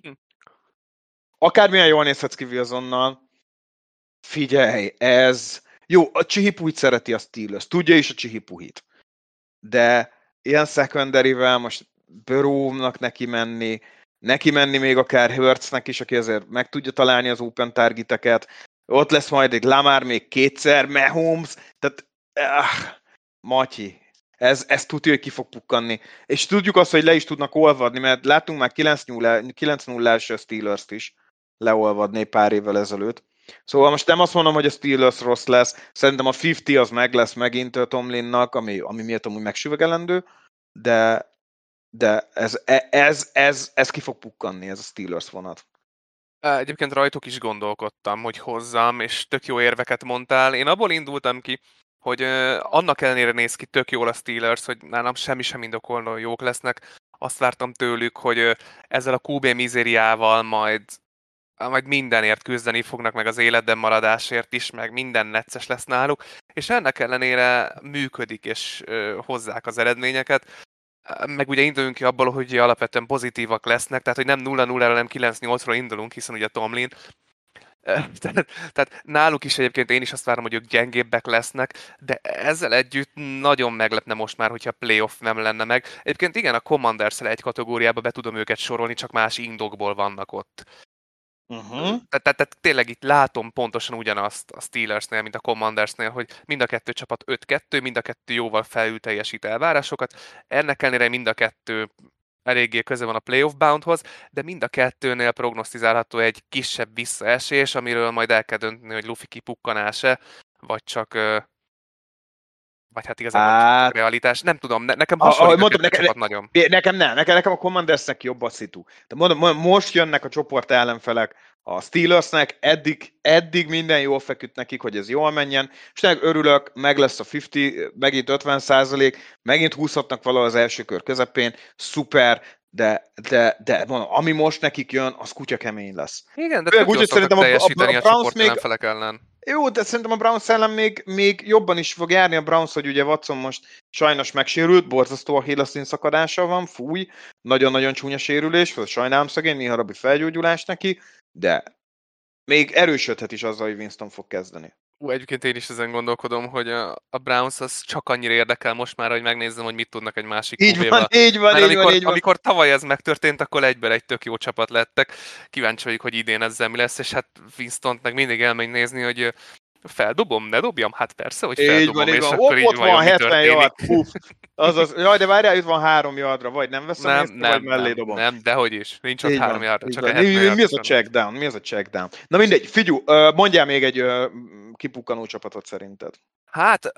Akármilyen jól nézhetsz ki Wilsonnal, figyelj, ez... Jó, a Csihipuhit szereti a Steelers, tudja is a Csihipuhit. De ilyen secondary-vel most Burrow-nak neki menni, neki menni még akár Hurtsnek is, aki azért meg tudja találni az open targeteket. Ott lesz majd egy Lamar még kétszer, Mahomes, tehát... Ah, Matyi. Ez, ez tudja, hogy ki fog pukkanni. És tudjuk azt, hogy le is tudnak olvadni, mert láttunk már kilenc nullás Steelers-t is leolvadni pár évvel ezelőtt. Szóval most nem azt mondom, hogy a Steelers rossz lesz, szerintem a ötven az meg lesz megint Tomlinnak, ami, ami miatt amúgy megsüvegelendő, de, de ez, ez, ez, ez ki fog pukkanni, ez a Steelers vonat. Egyébként rajtuk is gondolkodtam, hogy hozzam, és tök jó érveket mondtál. Én abból indultam ki, hogy uh, annak ellenére néz ki tök jól a Steelers, hogy nálam semmi sem indokolna, jók lesznek. Azt vártam tőlük, hogy uh, ezzel a kú bé mizériával majd, majd mindenért küzdeni fognak, meg az életben maradásért is, meg minden necces lesz náluk, és ennek ellenére működik, és uh, hozzák az eredményeket. Meg ugye induljunk ki abból, hogy alapvetően pozitívak lesznek, tehát hogy nem nulla nulla-ra, nem kilenc nyolcra indulunk, hiszen ugye Tomlin. Tehát, tehát náluk is egyébként én is azt várom, hogy ők gyengébbek lesznek, de ezzel együtt nagyon meglepne most már, hogyha playoff nem lenne meg. Egyébként igen, a Commanders-el egy kategóriába be tudom őket sorolni, csak más indokból vannak ott. Uh-huh. Tehát, tehát, tehát tényleg itt látom pontosan ugyanazt a Steelersnél, mint a Commandersnél, hogy mind a kettő csapat öt kettő, mind a kettő jóval felül teljesít elvárásokat. Ennek ellenére mind a kettő eléggé köze van a playoff boundhoz, de mind a kettőnél prognosztizálható egy kisebb visszaesés, amiről majd el kell dönteni, hogy Luffy kipukkanás-e, vagy csak vagy hát igazából Hát, csak realitás. Nem tudom, ne, nekem ahogy hasonlít a mondtam, kettő nekem, csapat nagyon. nekem nem, nekem, nekem a Commandersnek jobb a szitu. De mondom, most jönnek a csoport ellenfelek a Steelersnek, eddig, eddig minden jól feküdt nekik, hogy ez jól menjen, és tényleg örülök, meg lesz a ötven, megint ötven százalék, megint húzhatnak valahol az első kör közepén, szuper, de, de, de mondom, ami most nekik jön, az kutya kemény lesz. Igen, de Főleg tök úgy, jól hogy szoktak szerintem a, a, teljesíteni a a Browns csoport még ellenfelek ellen. jó, de szerintem a Browns ellen még, még jobban is fog járni a Browns, hogy ugye Watson most sajnos megsérült, borzasztó a hélaszín szakadása van, fúj, nagyon-nagyon csúnya sérülés, sajnálom szegény, néha rabbi felgyógyulás neki, de még erősödhet is azzal, hogy Winston fog kezdeni. Ú, egyébként én is ezen gondolkodom, hogy a, a Browns az csak annyira érdekel most már, hogy megnézzem, hogy mit tudnak egy másik Így van, kú béval. így van, Mert így van, amikor, így van. amikor tavaly ez megtörtént, akkor egyből egy tök jó csapat lettek. Kíváncsi vagyok, hogy idén ezzel mi lesz, és hát Winstont meg mindig elmegy nézni, hogy feldobom, ne dobjam? Hát persze, hogy Így feldobom, van, így és van. akkor Ott, így ott vajon van mi hetven yard, történik. puf. Azaz, jaj, de várjál, itt van három yardra, vagy nem veszem Nem, észre, vagy nem, mellé nem, dobom. nem, dehogy is. Nincs ott Így három van, yardra, így csak van. egy Mi, hetven mi, mi az a yardos. check down? Mi az a check down? Na mindegy, figyú, ö, mondjál még egy ö, kipukkanó csapatot szerinted. Hát,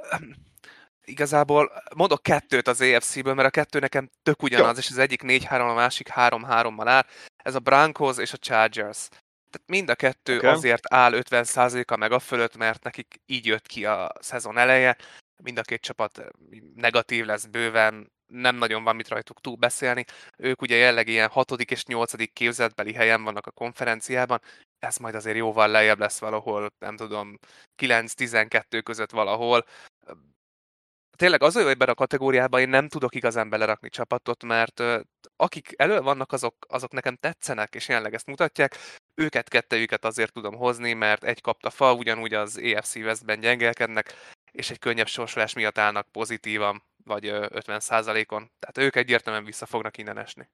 igazából mondok kettőt az á ef cé-ből, mert a kettő nekem tök Jó. ugyanaz, és az egyik négy három, a másik három hárommal áll. Ez a Broncos és a Chargers. Tehát mind a kettő Okay. azért áll ötven százaléka meg a fölött, mert nekik így jött ki a szezon eleje. Mind a két csapat negatív lesz bőven, nem nagyon van mit rajtuk túl beszélni. Ők ugye jelenleg ilyen hatodik és nyolcadik képzetbeli helyen vannak a konferenciában. Ez majd azért jóval lejjebb lesz valahol, nem tudom, kilenc-tizenkettő között valahol. Tényleg az, hogy ebben a kategóriában én nem tudok igazán belerakni csapatot, mert uh, akik elő vannak, azok, azok nekem tetszenek, és jelenleg ezt mutatják. Őket, kettejüket azért tudom hozni, mert egy kapta fa, ugyanúgy az á ef cé Westben gyengelkednek, és egy könnyebb sorsolás miatt állnak pozitívan, vagy uh, ötven százalékon. Tehát ők egyértelműen vissza fognak innen esni.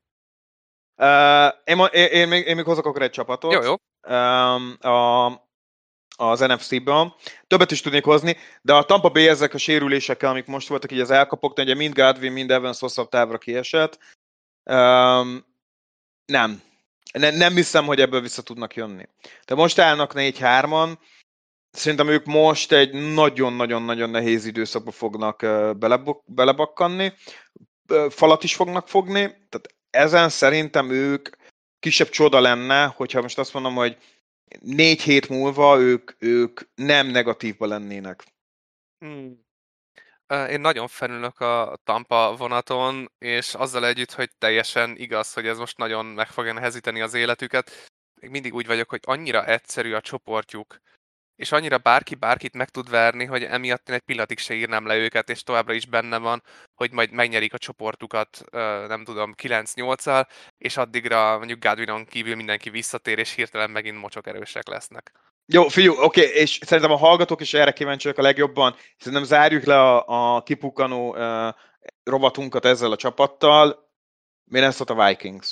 Uh, én, én, én, még, én még hozok akkor egy csapatot. Jó, jó. Um, a, az en ef cé-ben. Többet is tudnék hozni, de a Tampa Bay ezek a sérülésekkel, amik most voltak, így az elkapok, ugye mind Godwin, mind Evans hosszabb távra kiesett. Um, nem. ne, nem hiszem, hogy ebből vissza tudnak jönni. De most állnak négy hárman, szerintem ők most egy nagyon-nagyon-nagyon nehéz időszakba fognak belebuk, belebakkanni, falat is fognak fogni, tehát ezen szerintem ők kisebb csoda lenne, hogyha most azt mondom, hogy négy hét múlva ők, ők nem negatívba lennének. Hmm. Én nagyon felülök a Tampa vonaton, és azzal együtt, hogy teljesen igaz, hogy ez most nagyon meg fogja nehezíteni az életüket. Még mindig úgy vagyok, hogy annyira egyszerű a csoportjuk, és annyira bárki bárkit meg tud verni, hogy emiatt én egy pillanatig se írnám le őket, és továbbra is benne van, hogy majd megnyerik a csoportukat, nem tudom, kilenc nyolccal, és addigra mondjuk Godwinon kívül mindenki visszatér, és hirtelen megint mocsok erősek lesznek. Jó, figyelj, oké, okay, és szerintem a hallgatók is erre kíváncsiak a legjobban. Szerintem zárjuk le a, a kipukkanó uh, rovatunkat ezzel a csapattal. Minnesota Vikings.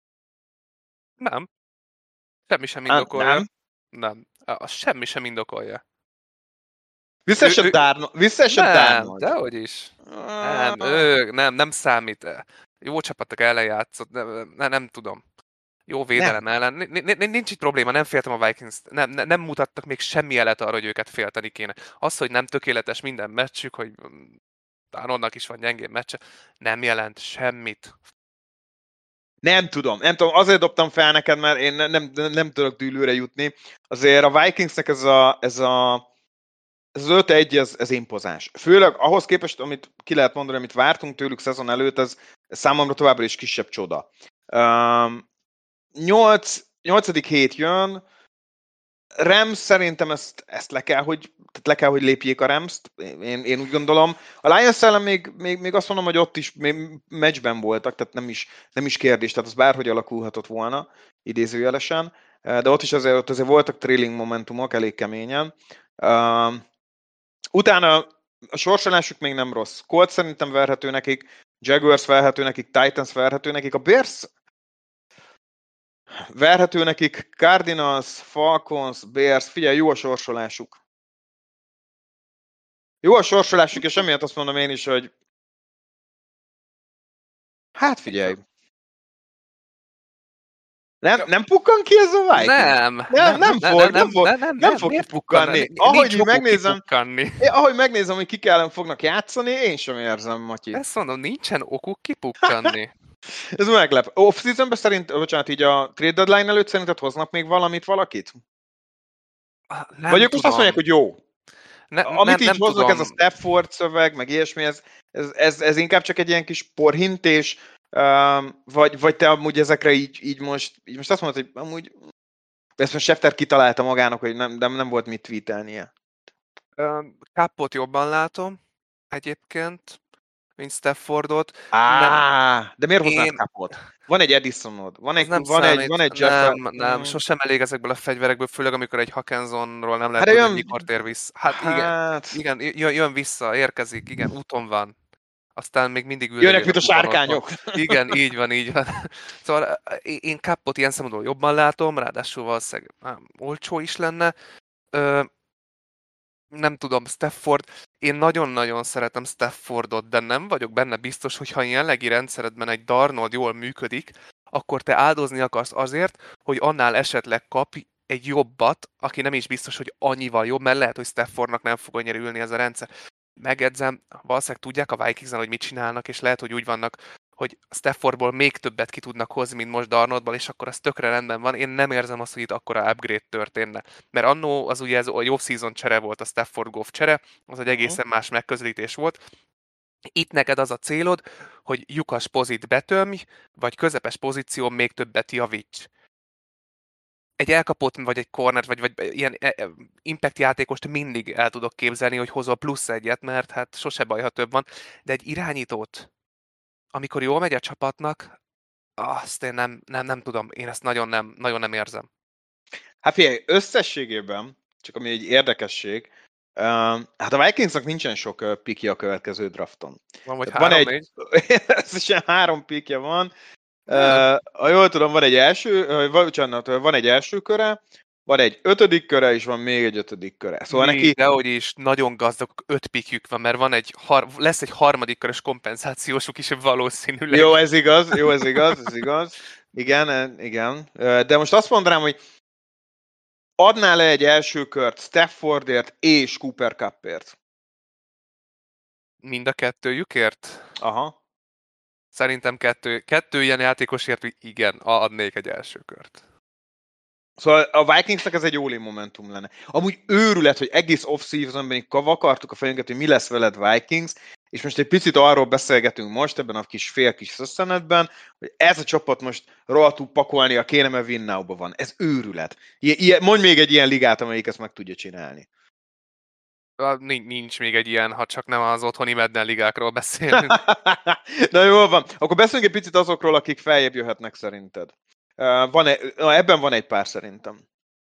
Nem. Semmi sem indokolja. Nem? Nem. Az semmi sem indokolja. Visszaesett Darnold. Visszaesett Darnold. Nem, dehogy is. Nem, ő, nem, nem számít. Jó csapatok ellen játszott, nem, nem, nem tudom. Jó védelem nem. ellen. Nincs itt probléma, nem féltem a Vikings. Nem, nem mutattak még semmi jelet arra, hogy őket félteni kéne. Az, hogy nem tökéletes minden meccsük, hogy Darnoldnak is van gyengén meccse, nem jelent semmit. Nem tudom, nem tudom, azért dobtam fel neked, mert én nem, nem, nem tudok dűlőre jutni. Azért a Vikingsnek ez a, ez a ez az öt egy, ez, ez impozáns. Főleg ahhoz képest, amit ki lehet mondani, amit vártunk tőlük szezon előtt, ez, ez számomra továbbra is kisebb csoda. Um, nyolc, nyolcadik hét jön, Rams szerintem ezt, ezt le kell, hogy tehát le kell, hogy lépjék a Rams-t, én, én úgy gondolom. A Lions ellen még, még, még azt mondom, hogy ott is még meccsben voltak, tehát nem is, nem is kérdés, tehát az bárhogy alakulhatott volna, idézőjelesen, de ott is azért, ott azért voltak trailing momentumok elég keményen. Uh, utána a sorsolásuk még nem rossz. Colts szerintem verhető nekik, Jaguars verhető nekik, Titans verhető nekik, a Bears verhető nekik, Cardinals, Falcons, Bears, figyelj, jó a sorsolásuk. Jó a sorsolásuk, és emiatt azt mondom én is, hogy hát figyelj. Nem, nem pukkan ki ez a Vikings? Nem, nem, nem, nem, nem, fog, nem, nem, fog, nem, nem, nem fog kipukkanni. Ahogy így megnézem, én, ahogy megnézem, hogy kik ellen fognak játszani, én sem érzem, Matyi. Ezt mondom, nincsen okuk kipukkanni. Ez meglep. Off-seasonben szerint, bocsánat, így a trade deadline előtt szerinted hoznak még valamit valakit? Nem Vagy ők most azt mondják, hogy jó. Ne, Amit nem, így nem hoznak, tudom. ez a Stafford szöveg, meg ilyesmi, ez, ez, ez, ez inkább csak egy ilyen kis porhintés, um, vagy, vagy te amúgy ezekre így, így most, így most azt mondod, hogy amúgy ezt most Schefter kitalálta magának, hogy nem, nem, nem volt mit tweetelnie. Kappot jobban látom egyébként, mint Staffordot. Á, nem, de miért hoznád én... Kappot? Van egy Edisonod, van egy, nem van számít, egy, van egy Jeff... Jeff... Nem, nem, sosem elég ezekből a fegyverekből, főleg amikor egy Hackensonról nem lehet hát tudni, olyan... hogy mikor tér vissza. Hát, hát... igen, igen, jön, jön vissza, érkezik, igen, úton van. Aztán még mindig ül. Jönnek, mint a sárkányok. Igen, így van, így van. Szóval én Kappot ilyen szempontból jobban látom, ráadásul valószínűleg nem, olcsó is lenne. Ö, nem tudom, Stafford, én nagyon-nagyon szeretem Staffordot, de nem vagyok benne biztos, hogy ha jelenlegi rendszeredben egy Darnold jól működik, akkor te áldozni akarsz azért, hogy annál esetleg kap egy jobbat, aki nem is biztos, hogy annyival jobb, mert lehet, hogy Staffordnak nem fog annyira ülni ez a rendszer. Megedzem, valószínűleg tudják a Vikingsen, hogy mit csinálnak, és lehet, hogy úgy vannak, hogy Staffordból még többet ki tudnak hozni, mint most Darnoldból, és akkor az tökre rendben van. Én nem érzem azt, hogy itt akkora upgrade történne. Mert annó az ugye ez a jó season csere volt, a Stafford Goff csere, az egy egészen más megközelítés volt. Itt neked az a célod, hogy lyukas pozit betömj, vagy közepes pozíció még többet javíts. Egy elkapott, vagy egy corner, vagy, vagy ilyen impact játékost mindig el tudok képzelni, hogy hozol plusz egyet, mert hát sose baj, ha több van, de egy irányítót, amikor jól megy a csapatnak, azt én nem, nem, nem tudom, én ezt nagyon nem, nagyon nem érzem. Hát figyelj, összességében, csak ami egy érdekesség, uh, hát a Vikingsnak nincsen sok uh, pikje a következő drafton. Van vagy van három, egy, ez is három pikje van. Uh, ha jól tudom, van egy első, uh, bocsánat, van egy első köre, van egy ötödik köre, és van még egy ötödik köre. Szóval Mi, neki... dehogy is, nagyon gazdag, öt pikjük van, mert van egy har- lesz egy harmadik körös kompenzációsuk is valószínűleg. Jó, ez igaz, jó, ez igaz, ez igaz. Igen, igen. De most azt mondanám, hogy adnál le egy első kört Staffordért és Cooper Kuppért? Mind a kettőjükért? Aha. Szerintem kettő, kettő ilyen játékosért, igen, adnék egy első kört. Szóval a Vikingsnek ez egy all-in momentum lenne. Amúgy őrület, hogy egész off-seasonben így kavakartuk a fejünket, hogy mi lesz veled Vikings, és most egy picit arról beszélgetünk most, ebben a kis fél kis szösszenetben, hogy ez a csapat most rohadtul pakolni a kéne, mert win now-ba van. Ez őrület. Ilyen, mondj még egy ilyen ligát, amelyik ezt meg tudja csinálni. Nincs még egy ilyen, ha csak nem az otthoni Madden ligákról beszélünk. Na jól van. Akkor beszéljünk egy picit azokról, akik feljebb jöhetnek szerinted. Uh, van egy, na, ebben van egy pár szerintem.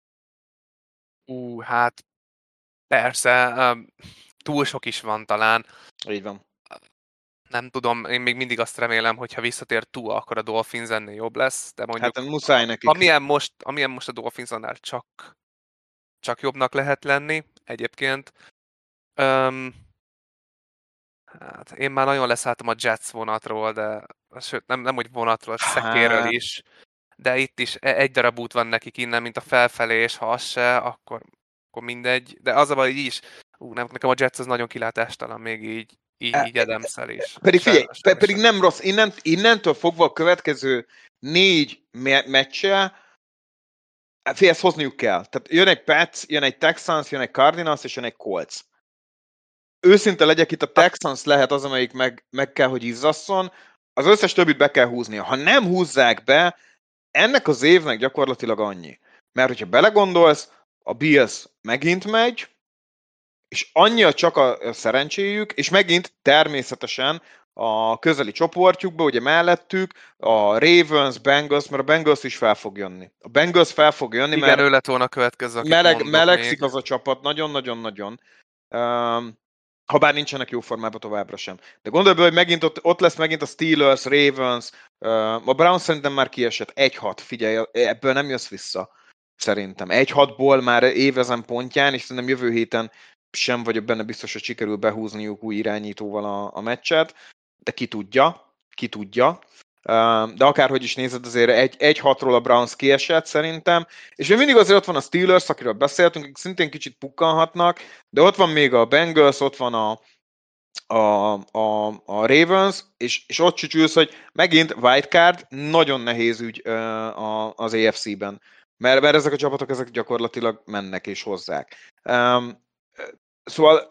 Ú, uh, hát persze, um, túl sok is van talán. Így van. Nem tudom, én még mindig azt remélem, hogy ha visszatér Tua, akkor a Dolphins ennél jobb lesz, de mondjuk... Hát muszáj nekik. Amilyen most, amilyen most a Dolphins annál csak, csak jobbnak lehet lenni egyébként. Um, hát én már nagyon leszálltam a Jets vonatról, de sőt, nem, nem hogy vonatról, szekéről is. De itt is egy darab út van nekik innen, mint a felfelé, és ha az se, akkor, akkor mindegy. De az a baj, így is, ú, nem, nekem a Jets az nagyon kilátástalan, még így, így, így Adamszel is. Pedig figyelj, Sajnos, sajnos. pedig nem rossz. Innen, innentől fogva a következő négy me- meccse, figyelj, ezt hozniuk kell. Tehát jön egy Pats, jön egy Texans, jön egy Cardinals, és jön egy Colts. Őszinte legyek, itt a Texans lehet az, amelyik meg, meg kell, hogy izzasszon, az összes többit be kell húznia. Ha nem húzzák be, ennek az évnek gyakorlatilag annyi. Mert hogyha belegondolsz, a Bills megint megy, és annyi csak a szerencséjük, és megint természetesen a közeli csoportjukba, ugye mellettük, a Ravens, Bengals, mert a Bengals is fel fog jönni. A Bengals fel fog jönni, igen, mert ő lett volna a következő, meleg, melegszik még. Az a csapat, nagyon-nagyon-nagyon. Um, ha bár nincsenek jó formában továbbra sem. De gondolj be, hogy megint ott, ott lesz megint a Steelers, Ravens, uh, a Browns szerintem már kiesett. egy hat, figyelj, ebből nem jössz vissza. Szerintem. egy hatból már évezem pontján, és szerintem jövő héten sem vagyok benne biztos, hogy sikerül behúzniuk új irányítóval a, a meccset, de ki tudja, ki tudja. de akárhogy is nézed, azért egy, egy hatról a Browns kiesett szerintem, és még mindig azért ott van a Steelers, akiről beszéltünk, akik szintén kicsit pukkanhatnak, de ott van még a Bengals, ott van a, a, a, a Ravens, és, és ott csücsülsz, hogy megint wildcard, nagyon nehéz ügy az á ef cé-ben, mert, mert ezek a csapatok ezek gyakorlatilag mennek és hozzák. Um, szóval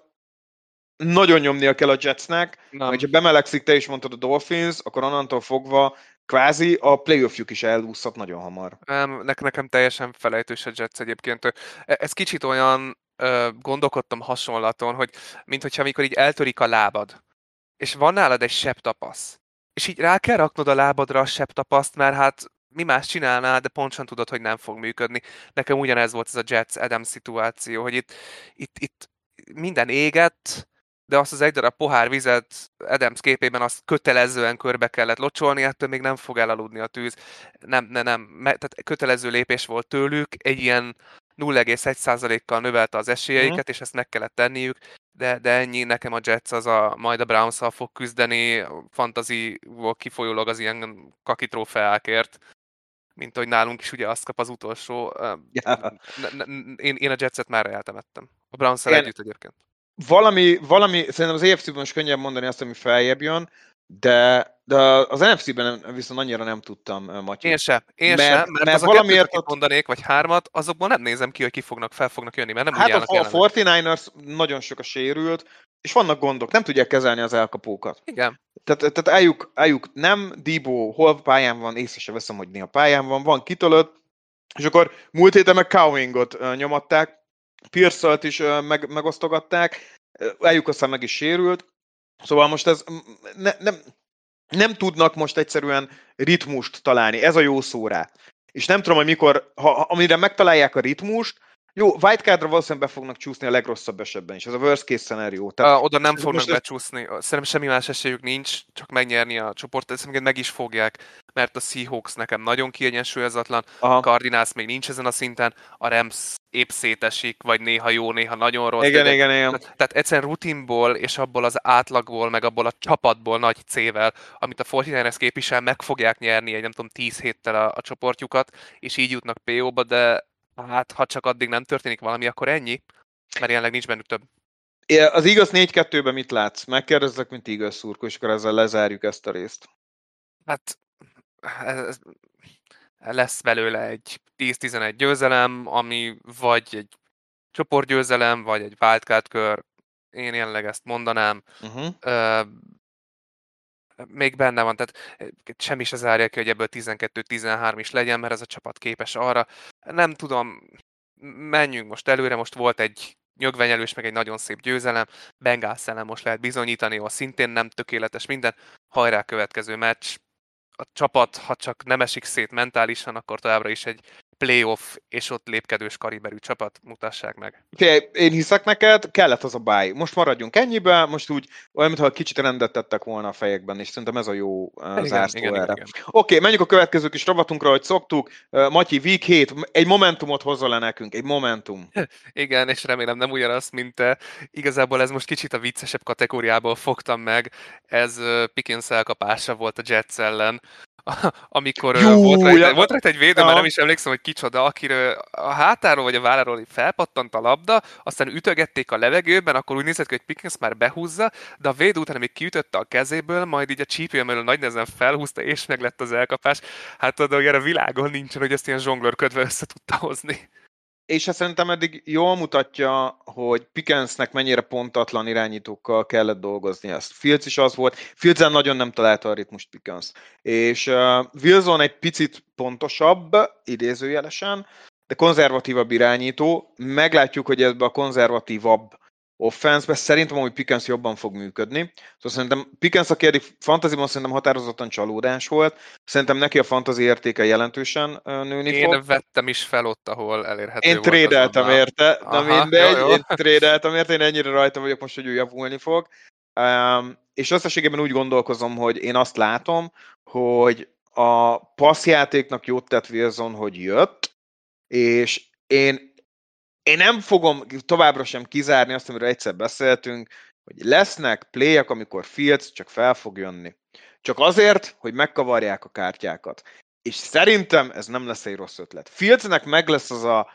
nagyon nyomnia kell a Jetsnek, hogyha bemelegszik, te is mondtad a Dolphins, akkor onnantól fogva kvázi a playoffjuk is elúszhat nagyon hamar. Nem, nekem teljesen felejtős a Jets egyébként. Ez kicsit olyan, gondolkodtam hasonlaton, hogy mint hogyha amikor így eltörik a lábad, és van nálad egy sebtapasz, és így rá kell raknod a lábadra a sebtapaszt, mert hát mi más csinálnál, de pontosan tudod, hogy nem fog működni. Nekem ugyanez volt ez a Jets-Adams szituáció, hogy itt, itt, itt minden égett, de azt az egy darab pohár vizet Adams képében azt kötelezően körbe kellett locsolni, ettől még nem fog elaludni a tűz. Nem, nem, nem, tehát kötelező lépés volt tőlük, egy ilyen nulla egész egy százalékkal növelte az esélyeiket, mm. és ezt meg kellett tenniük, de, de ennyi, nekem a Jets az a, majd a Browns-szal fog küzdeni, fantaziból kifolyólag az ilyen kaki trófeákért, mint hogy nálunk is ugye azt kap az utolsó. Yeah. Ne, ne, én, én a Jetset már eltemettem. A Browns-szal én... együtt egyébként. Valami, valami, szerintem az á ef cé-ben is könnyebb mondani azt, ami feljebb jön, de, de az en ef cé-ben viszont annyira nem tudtam, Matyi. Én sem, én mert, sem, mert, mert az a kettőt, akit ott... mondanék, vagy hármat, azokból nem nézem ki, hogy ki fognak, fel fognak jönni, mert nem hát úgy állnak a, a negyvenkilencesek nagyon sok a sérült, és vannak gondok, nem tudják kezelni az elkapókat. Igen. Tehát, tehát álljuk, álljuk, nem, Debo hol pályán van, észre se veszem, hogy néha pályán van, van kitölött, és akkor múlt héten meg Cowingot uh, nyomatták, Pierce-t is uh, meg, megosztogatták, eljük aztán meg is sérült, szóval most ez ne, nem, nem tudnak most egyszerűen ritmust találni, ez a jó szó rá. És nem tudom, hogy mikor, ha, amire megtalálják a ritmust, jó, wildcardra valószínűleg be fognak csúszni a legrosszabb esetben is, ez a worst case scenario. Tehát, uh, oda nem fognak becsúszni, szerintem semmi más esélyük nincs, csak megnyerni a csoportot, szerintem meg is fogják, mert a Seahawks nekem nagyon kiegyensúlyozatlan, a Cardinals még nincs ezen a szinten, a Rams épp szétesik, vagy néha jó, néha nagyon rossz. Igen, igen, igen. Tehát, tehát egyszerűen rutinból, és abból az átlagból, meg abból a csapatból nagy C-vel, amit a negyvenkilencesek képvisel, meg fogják nyerni egy nem tudom tíz héttel a, a csoportjukat, és így jutnak pé ó-ba, de hát, ha csak addig nem történik valami, akkor ennyi, mert jelenleg nincs bennük több. Az igaz négy kettőben mit látsz? Megkérdezzek, mint igaz szurkó, és akkor ezzel lezárjuk ezt a részt. Hát ez, lesz belőle egy tíz-tizenegy győzelem, ami vagy egy csoportgyőzelem, vagy egy wildcard kör. Én jelenleg ezt mondanám. Uh-huh. Uh, még benne van, tehát semmi se zárja ki, hogy ebből tizenkettő-tizenhárom is legyen, mert ez a csapat képes arra. Nem tudom, menjünk most előre, most volt egy nyögvenyelős, meg egy nagyon szép győzelem, Bengals ellen most lehet bizonyítani, ahol szintén nem tökéletes minden, hajrá következő meccs. A csapat, ha csak nem esik szét mentálisan, akkor továbbra is egy playoff és ott lépkedős kaliberű csapat, mutassák meg. Okay, én hiszek neked, kellett az a bye. Most maradjunk ennyibe, most úgy olyan, mintha kicsit rendet tettek volna a fejekben, és szerintem ez a jó uh, zárszó igen, erre. Oké, okay, menjünk a következő kis rovatunkra, hogy szoktuk. Uh, Matyi, week hét, egy momentumot hozza le nekünk, egy momentum. Igen, és remélem nem ugyanaz, mint te. Igazából ez most kicsit a viccesebb kategóriából fogtam meg. Ez uh, Pickens elkapása volt a Jets ellen. Amikor Jú, volt, rajta, volt rajta egy védő, már nem is emlékszem, hogy kicsoda, akiről a hátáról vagy a válláról felpattant a labda, aztán ütögették a levegőben, akkor úgy nézett ki, hogy Pickens már behúzza, de a védő utána még kiütötte a kezéből, majd így a csípője mellől nagy nehezen felhúzta, és meg lett az elkapás. Hát tudod, hogy erre a világon nincsen, hogy ezt ilyen zsonglőrködve össze tudta hozni. És ezt szerintem eddig jól mutatja, hogy Pickensnek mennyire pontatlan irányítókkal kellett dolgozni ezt. Fields is az volt, Fields-en nagyon nem találta a ritmust Pickens. És uh, Wilson egy picit pontosabb, idézőjelesen, de konzervatívabb irányító. Meglátjuk, hogy ebbe a konzervatívabb offense-be szerintem, hogy Pickens jobban fog működni. Szóval szerintem Pickens, aki eddig fantaziban szerintem határozottan csalódás volt, szerintem neki a fantazi értéke jelentősen nőni én fog. Én vettem is fel ott, ahol elérhető én volt. Én trédeltem érte, de mindegy, jó, jó. én trédeltem érte, én ennyire rajta vagyok most, hogy ő javulni fog. Um, és összességében úgy gondolkozom, hogy én azt látom, hogy a passzjátéknak jót tett Wilson, hogy jött, és én Én nem fogom továbbra sem kizárni azt, amiről egyszer beszéltünk, hogy lesznek playek, amikor Fields csak fel fog jönni. Csak azért, hogy megkavarják a kártyákat. És szerintem ez nem lesz egy rossz ötlet. Fieldsnek meg lesz az a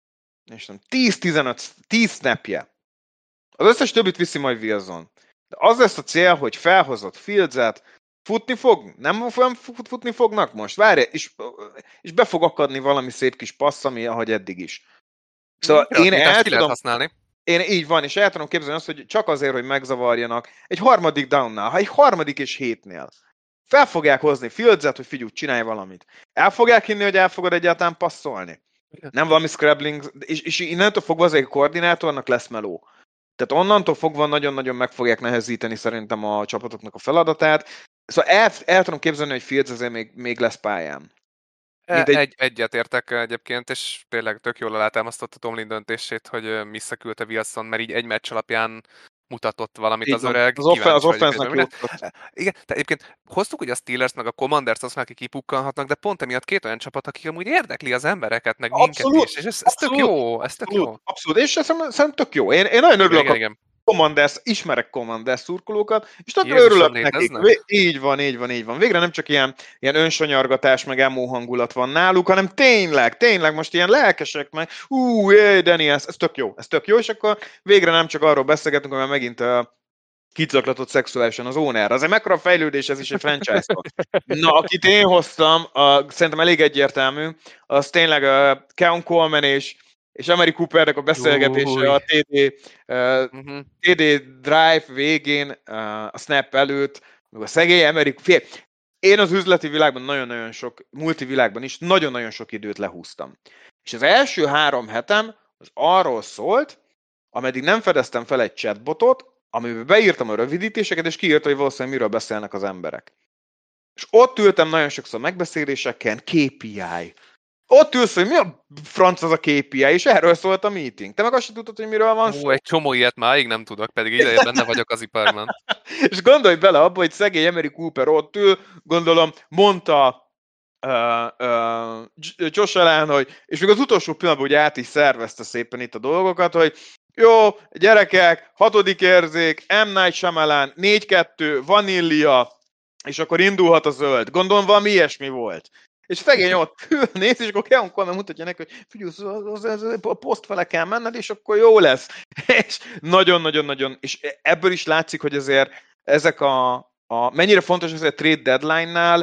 tíz-tizenöt, tíz snapje. Az összes többit viszi majd Wilson. De az lesz a cél, hogy felhozott Fields-et, futni fog? Nem fut, futni fognak most? Várj, és, és be fog akadni valami szép kis passz, ami ahogy eddig is. Szóval ja, én el ki tudom, használni. Én így van, és el tudom képzelni azt, hogy csak azért, hogy megzavarjanak egy harmadik downnál, ha egy harmadik és hétnél fel fogják hozni Fields-et, hogy figyelj, csinálj valamit. El fogják hinni, hogy el fogod egyáltalán passzolni. Nem valami scrabbling, és, és innentől fogva az egy koordinátornak lesz meló. Tehát onnantól fogva nagyon-nagyon meg fogják nehezíteni szerintem a csapatoknak a feladatát. Szóval el, el tudom képzelni, hogy Fields azért még, még lesz pályán. Egy... Egy, egyet értek egyébként, és tényleg tök jól alátámasztotta Tomlin döntését, hogy visszaküldte Wilson, mert így egy meccs alapján mutatott valamit így az van. Öreg. Az, offen, az offense-nak jó. Igen, tehát egyébként hoztuk, hogy a Steelers meg a Commanders azt már, akik kipukkanhatnak, de pont emiatt két olyan csapat, akik amúgy érdekli az embereket, meg abszolút, minket is, és ez, ez tök jó, ez tök abszolút, jó. Abszolút, és ez szerintem tök jó. Én, én nagyon örülök, igen, igen. Commanders, ismerek Commanders szurkolókat, és tök örülök nekik. Így van, így van, így van. Végre nem csak ilyen, ilyen önsanyargatás, meg emo hangulat van náluk, hanem tényleg, tényleg most ilyen lelkesek meg, ú, jé, Dani, ez, ez tök jó, ez tök jó, és akkor végre nem csak arról beszélgetünk, hogy megint uh, kicaklatott szexuálisan az owner. Azért mekkora fejlődés ez is egy franchise-tól. Na, akit én hoztam, uh, szerintem elég egyértelmű, az tényleg uh, Keon Coleman és és Amari Coopernek a beszélgetése Új. a té dé, uh, uh-huh. té dé drive végén, uh, a snap előtt, meg a szegély Amari Cooper. Én az üzleti világban nagyon-nagyon sok, multivilágban is nagyon-nagyon sok időt lehúztam. És az első három hetem az arról szólt, ameddig nem fedeztem fel egy chatbotot, amiben beírtam a rövidítéseket, és kiírta, hogy valószínűleg miről beszélnek az emberek. És ott ültem nagyon sokszor megbeszéléseken, ká pé i. Ott ülsz, hogy mi a franc az a ká pé i, és erről szólt a meeting. Te meg azt sem tudtad, hogy miről van szó. Ó, egy csomó ilyet máig nem tudok, pedig ideje benne vagyok az iparban. És gondolj bele abba, hogy szegény Amari Cooper ott ül, gondolom, mondta uh, uh, Josh Allen, hogy, és még az utolsó pillanatban ugye át is szervezte szépen itt a dolgokat, hogy jó, gyerekek, hatodik érzék, M. Night Shyamalan, négy kettő, vanília, és akkor indulhat a zöld. Gondolom valami ilyesmi volt. És szegény ott néz, és akkor Keon Coleman mutatja neki, hogy figyelj, az, az, az, a poszt fele kell menned, és akkor jó lesz. És nagyon-nagyon-nagyon, és ebből is látszik, hogy azért ezek a, a mennyire fontos az, hogy a trade deadline-nál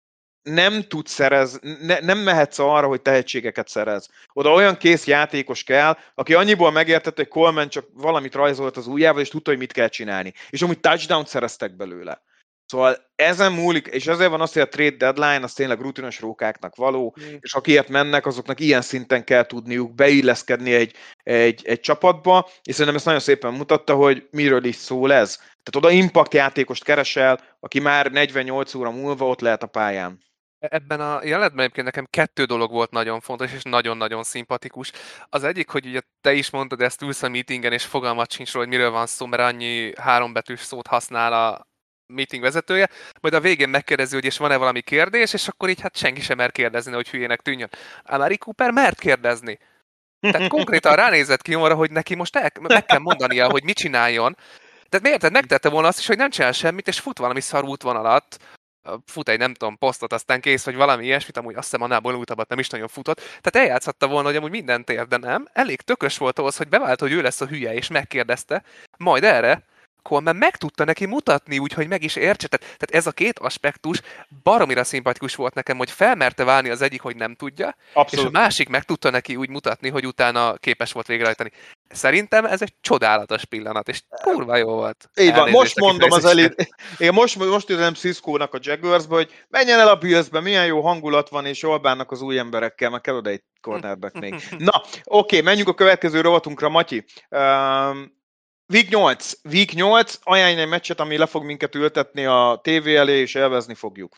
nem tudsz szerezni, ne, nem mehetsz arra, hogy tehetségeket szerez. Oda olyan kész játékos kell, aki annyiból megértette, hogy Coleman csak valamit rajzolt az ujjával, és tudta, hogy mit kell csinálni. És amúgy touchdown-t szereztek belőle. Szóval ezen múlik, és ezért van az, hogy a trade deadline az tényleg rutinos rókáknak való, mm. és akiért mennek, azoknak ilyen szinten kell tudniuk beilleszkedni egy, egy, egy csapatba, és szerintem ezt nagyon szépen mutatta, hogy miről is szól ez. Tehát oda impact játékost keresel, aki már negyvennyolc óra múlva ott lehet a pályán. Ebben a jelenetben egyébként nekem kettő dolog volt nagyon fontos, és nagyon-nagyon szimpatikus. Az egyik, hogy ugye te is mondtad, ezt ülsz a meetingen, és fogalmat sincs róla, hogy miről van szó, mert annyi hárombetűs szót használ a meeting vezetője, majd a végén megkérdezi, hogy és van-e valami kérdés, és akkor így hát senki sem mer kérdezni, hogy hülyének tűnjön. Amari Cooper mert kérdezni. Tehát konkrétan ránézett ki arra, hogy neki most el, meg kell mondania, hogy mit csináljon. Tehát miért? Tehát megtette volna azt is, hogy nem csinál semmit, és fut valami szar útvonalat, fut egy nem tudom posztot, aztán kész, vagy valami ilyesmit, amúgy azt hiszem annál bonyolultabbat nem is nagyon futott. Tehát eljátszhatta volna, hogy amúgy mindent ér, de nem. Elég tökös volt ahhoz, hogy bevált, hogy ő lesz a hülye, és megkérdezte. Majd erre Coleman meg tudta neki mutatni, úgyhogy meg is értse. Tehát, tehát ez a két aspektus baromira szimpatikus volt nekem, hogy felmerte válni az egyik, hogy nem tudja, Abszolút. És a másik meg tudta neki úgy mutatni, hogy utána képes volt végrehajtani. Szerintem ez egy csodálatos pillanat, és kurva jó volt. Így van, most mondom az elit, én most, most üzenem Cisco-nak a Jaguarsba, hogy menjen el a Billsbe, milyen jó hangulat van, és jól bánnak az új emberekkel, meg kell oda egy cornerback még. Na, oké, menjünk a következő rovatunkra, Matyi. Um, Week nyolc. Week nyolc, ajánlj egy meccset, ami le fog minket ültetni a tévé elé, és élvezni fogjuk.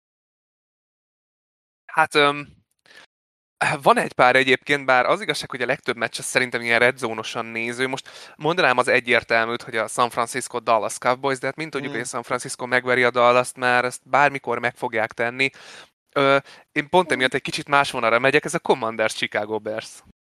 Hát um, van egy pár egyébként, bár az igazság, hogy a legtöbb meccs szerintem ilyen red zone-osan néző. Most mondanám az egyértelműt, hogy a San Francisco Dallas Cowboys, de hát mint tudjuk, mm. hogy a San Francisco megveri a Dallas-t, már ezt bármikor meg fogják tenni. Ö, én pont emiatt egy kicsit más vonalra megyek, ez a Commanders Chicago Bears.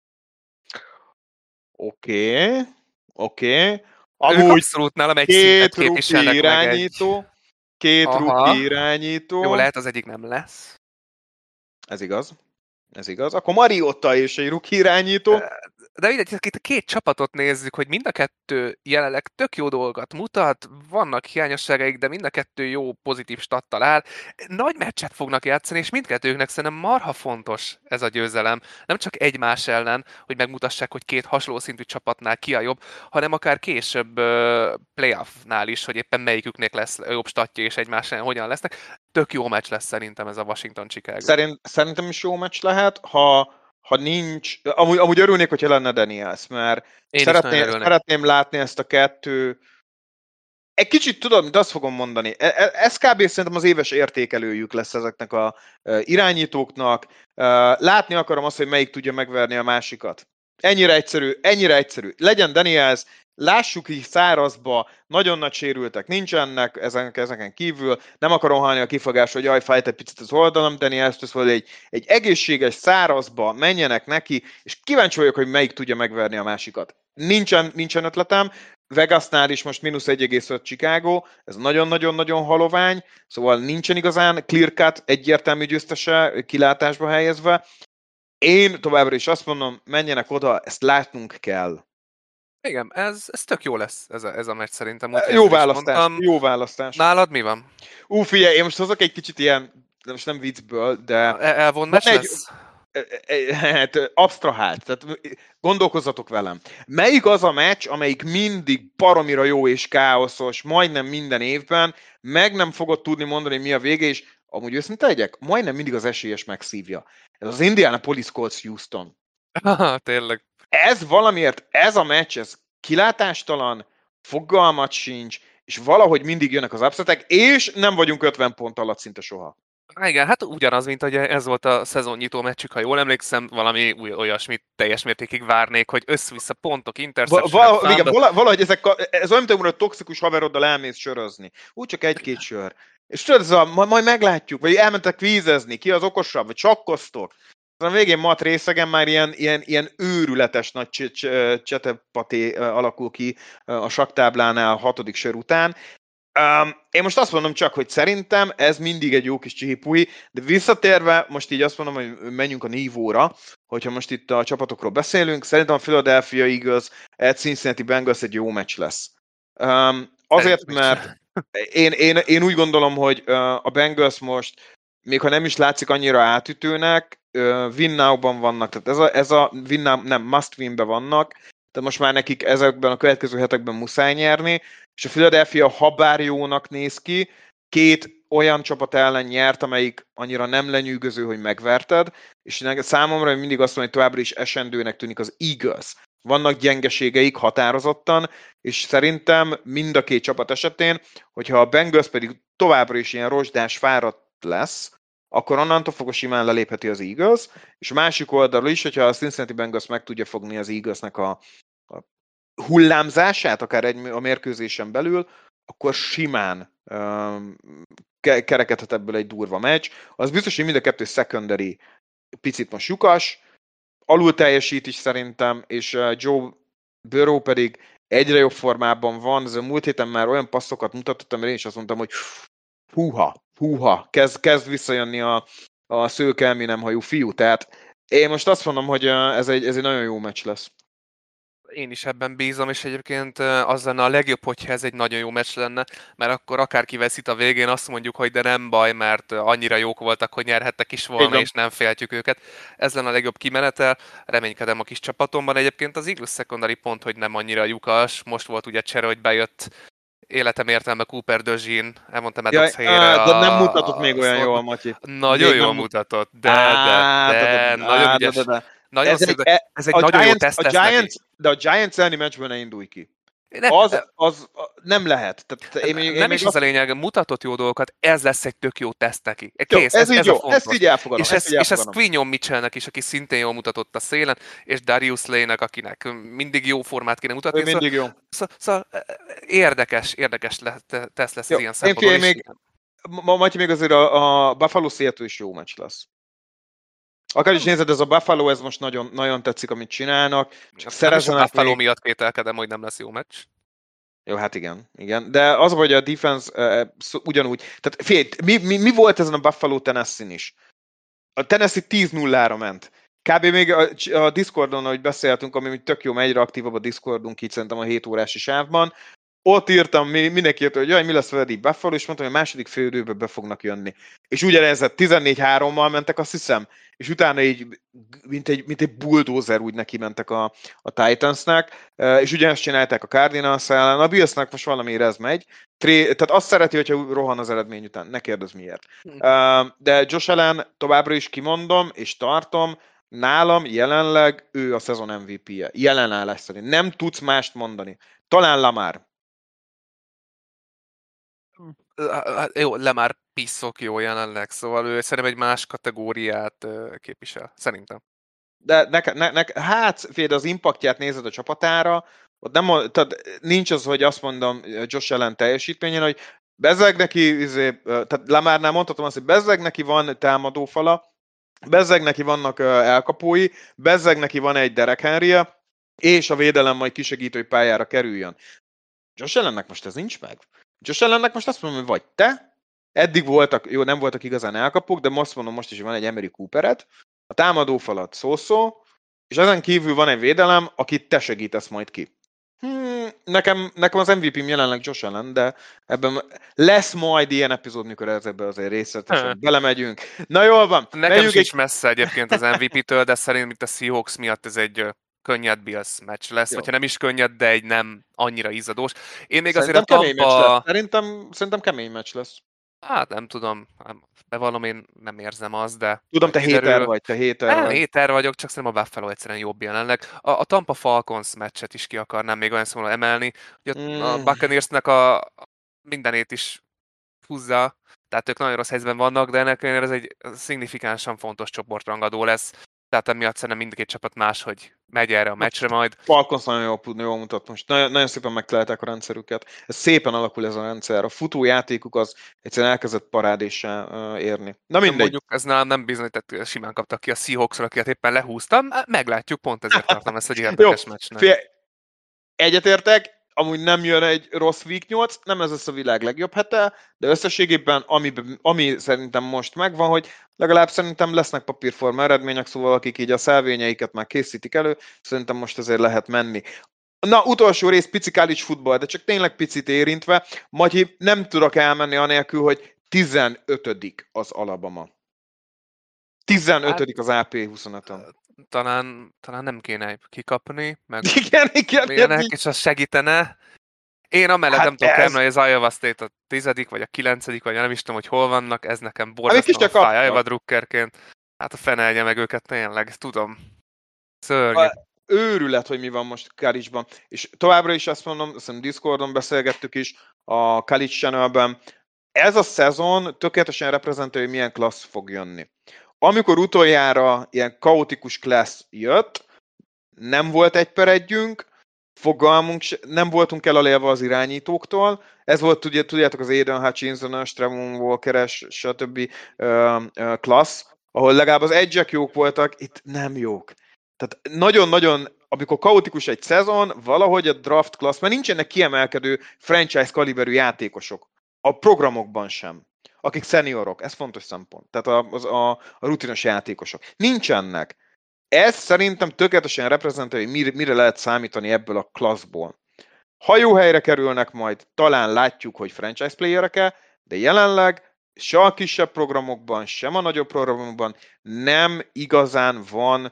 Oké. Okay. Oké. Okay. Amúgy abszolút nálam egy szintet képviselnek irányító, meg egy... két Aha. rookie irányító. Jó, lehet az egyik nem lesz. Ez igaz. Ez igaz. Akkor Mariota és egy rookie irányító. De mindegy, itt a két csapatot nézzük, hogy mind a kettő jelenleg tök jó dolgokat mutat, vannak hiányosságaik, de mind a kettő jó, pozitív stattal áll. Nagy meccset fognak játszani, és mindkettőknek szerintem marha fontos ez a győzelem. Nem csak egymás ellen, hogy megmutassák, hogy két hasonló szintű csapatnál ki a jobb, hanem akár később uh, playoffnál is, hogy éppen melyiküknek lesz jobb statja, és egymás ellen hogyan lesznek. Tök jó meccs lesz szerintem ez a Washington-Chicago. Szerint, szerintem is jó meccs lehet, ha ha nincs, amúgy, amúgy örülnék, hogyha lenne Daniels, mert szeretném, szeretném látni ezt a kettő. Egy kicsit tudom, de azt fogom mondani, ez kb. Szerintem az éves értékelőjük lesz ezeknek a irányítóknak. Látni akarom azt, hogy melyik tudja megverni a másikat. Ennyire egyszerű, ennyire egyszerű. Legyen Daniels, lássuk így szárazba, nagyon nagy sérültek nincsenek ezen, ezeken kívül, nem akarom hallani a kifogás, hogy jaj, fájt egy picit az oldalam, Daniels, szóval egy, egy egészséges szárazba menjenek neki, és kíváncsi vagyok, hogy melyik tudja megverni a másikat. Nincsen, nincsen ötletem, Vegasnál is most mínusz egy egész öt Chicago, ez nagyon-nagyon-nagyon halovány, szóval nincsen igazán clear cut, egyértelmű győztese kilátásba helyezve. Én továbbra is azt mondom, menjenek oda, ezt látnunk kell. Igen, ez, ez tök jó lesz, ez a, ez a meccs szerintem. Úgy, jó választás, mondtam. jó választás. Nálad mi van? Ú, figyelj, én most hozok egy kicsit ilyen, most nem viccből, de... El, elvont meccs egy, lesz? Hát absztrahált, tehát gondolkozzatok velem. Melyik az a meccs, amelyik mindig baromira jó és káoszos, majdnem minden évben, meg nem fogod tudni mondani, mi a vége, és amúgy őszinte legyek, majdnem mindig az esélyes megszívja. Ez az Indianapolis Colts Houston. Tényleg. Ez valamiért, ez a meccs, ez kilátástalan, fogalmat sincs, és valahogy mindig jönnek az upsetek, és nem vagyunk ötven pont alatt szinte soha. Igen, hát ugyanaz, mint hogy ez volt a szezonnyitó meccsük, ha jól emlékszem, valami új, olyasmit teljes mértékig várnék, hogy össze-vissza pontok, interception. Va- val- igen, vala- valahogy ezek a, ez olyan, mint hogy toxikus haveroddal elmész sörözni. Úgy csak egy-két sör. És tudod, ez a, majd meglátjuk, vagy elmentek vízezni, ki az okosabb, vagy csakkoztok. A végén mat részegen már ilyen, ilyen, ilyen őrületes nagy csetepaté alakul ki a saktáblánál a hatodik sör után. Um, én most azt mondom csak, hogy szerintem ez mindig egy jó kis csihipui, de visszatérve, most így azt mondom, hogy menjünk a nívóra, hogyha most itt a csapatokról beszélünk, szerintem a Philadelphia Eagles at Cincinnati Bengals egy jó meccs lesz. Um, azért, mert én, én, én úgy gondolom, hogy uh, a Bengals most, még ha nem is látszik annyira átütőnek, uh, win now-ban vannak, tehát ez a, ez a win now, nem, must win-be vannak, tehát most már nekik ezekben a következő hetekben muszáj nyerni, és a Philadelphia habár jónak néz ki, két olyan csapat ellen nyert, amelyik annyira nem lenyűgöző, hogy megverted, és számomra mindig azt mondom, hogy továbbra is esendőnek tűnik az Eagles. Vannak gyengeségeik határozottan, és szerintem mind a két csapat esetén, hogyha a Bengals pedig továbbra is ilyen rozsdás, fáradt lesz, akkor onnantól fogva simán lelépheti az Eagles, és a másik oldalról is, hogyha a Cincinnati Bengals meg tudja fogni az Eaglesnek a, a hullámzását, akár egy, a mérkőzésen belül, akkor simán um, kerekedhet ebből egy durva meccs. Az biztos, hogy mind a kettő secondary picit most lyukas, alul teljesít is szerintem, és uh, Joe Burrow pedig egyre jobb formában van. Ez a múlt héten már olyan passzokat mutattam, mert én is azt mondtam, hogy húha, húha, kezd, kezd visszajönni a, a szőkelmi nem hajú fiú. Tehát én most azt mondom, hogy uh, ez, egy, ez egy nagyon jó meccs lesz. Én is ebben bízom, és egyébként az lenne a legjobb, hogyha ez egy nagyon jó meccs lenne, mert akkor akárki veszít a végén, azt mondjuk, hogy de nem baj, mert annyira jók voltak, hogy nyerhettek is volna, igen, és nem féltjük őket. Ez lenne a legjobb kimenetel, reménykedem a kis csapatomban. Egyébként az Eagles secondary pont, hogy nem annyira lyukas, most volt ugye csere, hogy bejött életem értelme Cooper DeJean, elmondtam Maddox helyére. De nem mutatott még olyan jól, Matyi. Nagyon jól mutatott, de, de, de, nagyon ügyes. Nagyon ez, szép, egy, ez egy a nagyon Giants, jó teszt a Giants, de a Giants elleni meccsből ne indulj ki. Nem, az, az nem lehet. Tehát én, én nem is az az a lényeg, mutatott jó dolgokat, ez lesz egy tök jó teszt neki. Kész, jó, ez, ez, így ez jó, a fontos. ezt így elfogadom. És ezt ez, így és ez elfogadom. Quinion Mitchellnek is, aki szintén jól mutatott a szélen, és Darius Slay-nek, akinek mindig jó formát kéne mutatni. Ő mindig jó. Szóval, szóval érdekes, érdekes teszt lesz jó, az ilyen szempontból is. Még, ma, Matyi, még azért a, a Buffalo Seattle is jó meccs lesz. Akár is nézed, ez a Buffalo, ez most nagyon, nagyon tetszik, amit csinálnak. Csak nem is a Buffalo még... miatt kételkedem, hogy nem lesz jó meccs. Jó, hát igen, igen. De az, hogy a defense uh, ugyanúgy, tehát fél, mi, mi, mi volt ezen a Buffalo Tennessee-n is? A Tennessee tíz nullára ment. Kb. Még a, a Discordon, ahogy beszéltünk, ami tök jó, mert egyre aktívabb a Discordunk, így szerintem a hét órási sávban, ott írtam, mindenki írta, hogy jaj, mi lesz veled így Buffalo, és mondtam, hogy a második fél időben be fognak jönni. És ugyanez tizennégy hárommal mentek, azt hiszem, és utána így, mint egy, mint egy bulldozer úgy neki mentek a, a Titansnek, és ugyanezt csinálták a Cardinals ellen, a Billsnek most valamiért ez megy, Tré, tehát azt szereti, hogyha rohan az eredmény után, ne kérdezz miért. De Josh Allen továbbra is kimondom, és tartom, nálam jelenleg ő a szezon em vé pé-je. Jelen állás szerint. Nem tudsz mást mondani. Talán Lamar. Jó, Lamar piszok jó jelenleg, szóval ő szerintem egy más kategóriát képvisel. Szerintem. De ne, ne, ne, hát, fél, az impaktját nézed a csapatára, ott nem, tehát nincs az, hogy azt mondom Josh Allen teljesítményén, hogy bezzeg neki, izé, tehát Lamarnál mondhatom azt, hogy bezzeg neki van támadófala, bezzeg neki vannak elkapói, bezzeg neki van egy Derek Henry-je, és a védelem majd kisegítő, hogy pályára kerüljön. Josh Allennek most ez nincs meg. Josh Allennek most azt mondom, hogy vagy te, eddig voltak, jó, nem voltak igazán elkapók, de most mondom most is, hogy van egy Emery Coopered, a támadófalat szó-szó, és ezen kívül van egy védelem, akit te segítesz majd ki. Hmm, nekem, nekem az em vé pém jelenleg Josh Allen, de ebben lesz majd ilyen epizód, mikor ezekbe azért részletesen belemegyünk. Na jól van. Nekem sincs egy... messze egyébként az em vé pé-től, de szerintem a Seahawks miatt ez egy könnyed Bills meccs lesz, vagy ha nem is könnyed, de egy nem annyira izzadós. Én még szerintem azért a Tampa... Szerintem, szerintem kemény meccs lesz. Hát nem tudom, bevallom, én nem érzem azt, de... Tudom, te kiderül... héter vagy, te héter nem, vagy. héter vagyok, csak szerintem a Buffalo egyszerűen jobb jelenleg. A, a Tampa Falcons meccset is ki akarnám még olyan szóval emelni. Ugye mm. a Buccaneersnek a, a mindenét is húzza, tehát ők nagyon rossz helyzetben vannak, de ennek ez egy szignifikánsan fontos csoportrangadó lesz. Tehát emiatt szerintem mindkét csapat máshogy megy erre a meccsre majd. Falcons nagyon jól, jól mutat most. Nagyon, nagyon szépen megtalálták a rendszerüket. Ez szépen alakul ez a rendszer. A futójátékuk az egyszerűen elkezdett parádéssá érni. Na mindegy. Mondjuk ez nálam nem bizonyított, simán kaptak ki a Seahawks-ra, akiket éppen lehúztam. Meglátjuk, pont ezért tartom ezt egy érdekes jó, meccsnek. Fél... Egyetértek, amúgy nem jön egy rossz week nyolc, nem ez lesz a világ legjobb hete, de összességében ami, ami szerintem most megvan, hogy legalább szerintem lesznek papírforma eredmények, szóval akik így a szelvényeiket már készítik elő, szerintem most azért lehet menni. Na, utolsó rész, pici college futball, de csak tényleg picit érintve, Matyi, nem tudok elmenni anélkül, hogy tizenötödik az Alabama. tizenötödik az á pé huszonötön. Talán, talán nem kéne kikapni, meg igen, igen, ilyenek, és az segítene. Én amellett hát nem tudok elmenni, hogy az Iowa State a tizedik, vagy a kilencedik, vagy nem is tudom, hogy hol vannak, ez nekem borzasztóan fáj Iowa drukkerként. Hát a fenelje meg őket tényleg, tudom. Szörnyű. A őrület, hogy mi van most college-ban. És továbbra is azt mondom, azt hiszem Discordon beszélgettük is, a College Channelben, ez a szezon tökéletesen reprezentálja, hogy milyen klassz fog jönni. Amikor utoljára ilyen kaotikus klassz jött, nem volt egy per együnk, fogalmunk, nem voltunk elalélve az irányítóktól, ez volt, ugye, tudjátok, az Aiden Hutchinson-ös, Trevon Walker-es, stb. Klassz, ahol legalább az edge-ek jók voltak, itt nem jók. Tehát nagyon-nagyon, amikor kaotikus egy szezon, valahogy a draft klassz, mert nincsenek kiemelkedő franchise kaliberű játékosok. A programokban sem. Akik szeniorok, ez fontos szempont. Tehát a, a, a rutinos játékosok. Nincsenek. Ez szerintem tökéletesen reprezentálja, hogy mire, mire lehet számítani ebből a klasszból. Ha jó helyre kerülnek majd, talán látjuk, hogy franchise playerek-e, de jelenleg se a kisebb programokban, sem a nagyobb programokban nem igazán van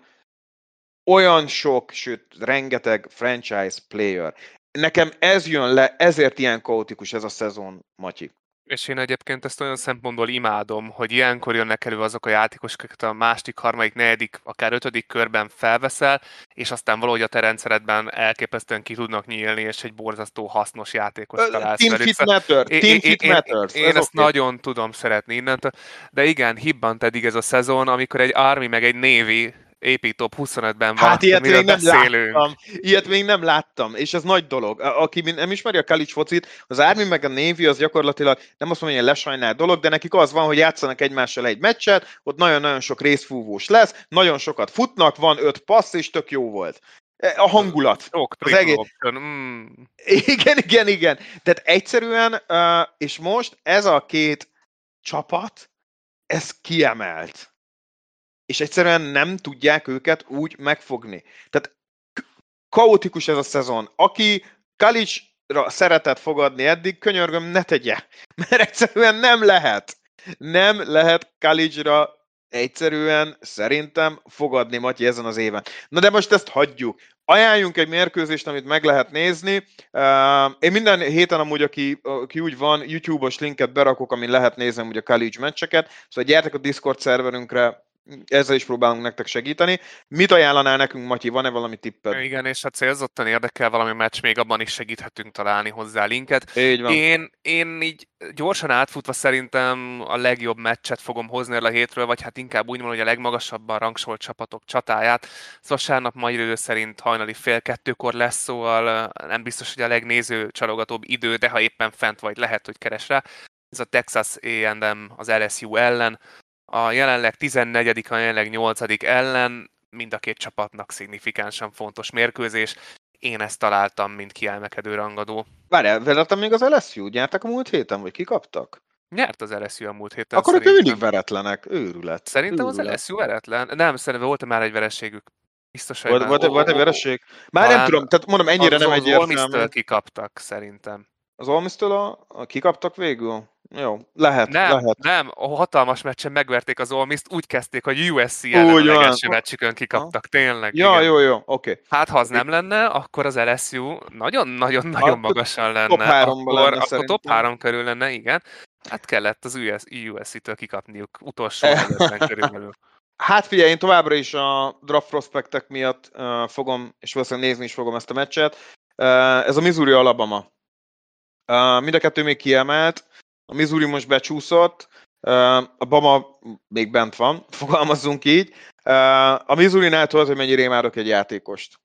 olyan sok, sőt, rengeteg franchise player. Nekem ez jön le, ezért ilyen kaotikus ez a szezon, Matyi. És én egyébként ezt olyan szempontból imádom, hogy ilyenkor jönnek elő azok a játékosok, akiket a második, harmadik, negyedik, akár ötödik körben felveszel, és aztán valahogy a te rendszeredben elképesztően ki tudnak nyílni, és egy borzasztó hasznos játékos találsz Team velük. fit matter, én, team én, fit én, matters. Én, én ezt okay. nagyon tudom szeretni innentől, de igen, hibbant eddig ez a szezon, amikor egy Army meg egy Navy á pé top huszonötben van, hát ilyet még nem beszélünk. láttam. Ilyet még nem láttam, és ez nagy dolog. Aki nem ismeri a college focit, az Army meg a Navy az gyakorlatilag nem azt mondom, hogy egy lesajnál dolog, de nekik az van, hogy játszanak egymással egy meccset, ott nagyon-nagyon sok részfúvós lesz, nagyon sokat futnak, van öt passz, és tök jó volt. A hangulat. Sok Az egész... option. Mm. Igen, igen, igen. Tehát egyszerűen, uh, és most ez a két csapat, ez kiemelt. És egyszerűen nem tudják őket úgy megfogni. Tehát kaotikus ez a szezon. Aki Kalicsra szeretett fogadni eddig, könyörgöm, ne tegye. Mert egyszerűen nem lehet. Nem lehet Kalicsra egyszerűen szerintem fogadni Matyi ezen az éven. Na de most ezt hagyjuk. Ajánljunk egy mérkőzést, amit meg lehet nézni. Én minden héten amúgy, aki, aki úgy van, YouTube-os linket berakok, amin lehet nézni amúgy a Kalics meccseket. Szóval gyertek a Discord szerverünkre, ezzel is próbálunk nektek segíteni. Mit ajánlanál nekünk, Matyi? Van-e valami tipped? Igen, és ha célzottan érdekel valami meccs, még abban is segíthetünk találni hozzá linket. Így van. Én, én így gyorsan átfutva szerintem a legjobb meccset fogom hozni el a hétről, vagy hát inkább úgy mondom, hogy a legmagasabban rangsolt csapatok csatáját. Vasárnap mai idő szerint hajnali fél kettőkor lesz, szóval nem biztos, hogy a legnéző csalogatóbb idő, de ha éppen fent vagy, lehet, hogy keres rá. Ez a Texas á and em az el es u ellen. A jelenleg tizennegyedik, a jelenleg nyolcadik ellen, mind a két csapatnak szignifikánsan fontos mérkőzés. Én ezt találtam, mint kiemelkedő rangadó. Várjál, veretem még az el es u? Nyertek a múlt héten, vagy kikaptak? Nyert az el es u a múlt héten. Akkor ők mindig veretlenek, őrület. Szerintem őrület. az el es u veretlen? Nem, szerintem volt már egy vereségük. Biztos, hogy volt, már... volt, volt egy vereség? Már nem tudom, tehát mondom, ennyire nem egyértelmű. Az Olmistől kikaptak, szerintem. Az Olmistől a, a kikaptak végül? Jó, lehet, nem, lehet. Nem, a hatalmas meccsen megverték az Olmist, úgy kezdték, hogy u es cé ellen a legelső meccsükön kikaptak, tényleg. Ja, igen. jó, jó, oké. Okay. Hát ha az nem lenne, akkor az el es u nagyon-nagyon-nagyon magasan lenne. Top háromban akkor, lenne akkor top három körül lenne, igen. Hát kellett az u es cé-től kikapniuk utolsó helyzetben körülbelül. Hát figyelj, én továbbra is a draft prospektek miatt uh, fogom, és valószínűleg nézni is fogom ezt a meccset. Uh, ez a Missouri-Alabama. Uh, mind a kettő még kiemelt. A Missouri most becsúszott, uh, a Bama még bent van, fogalmazzunk így. Uh, a Missouri-nál tudod, hogy mennyire imádok egy játékost.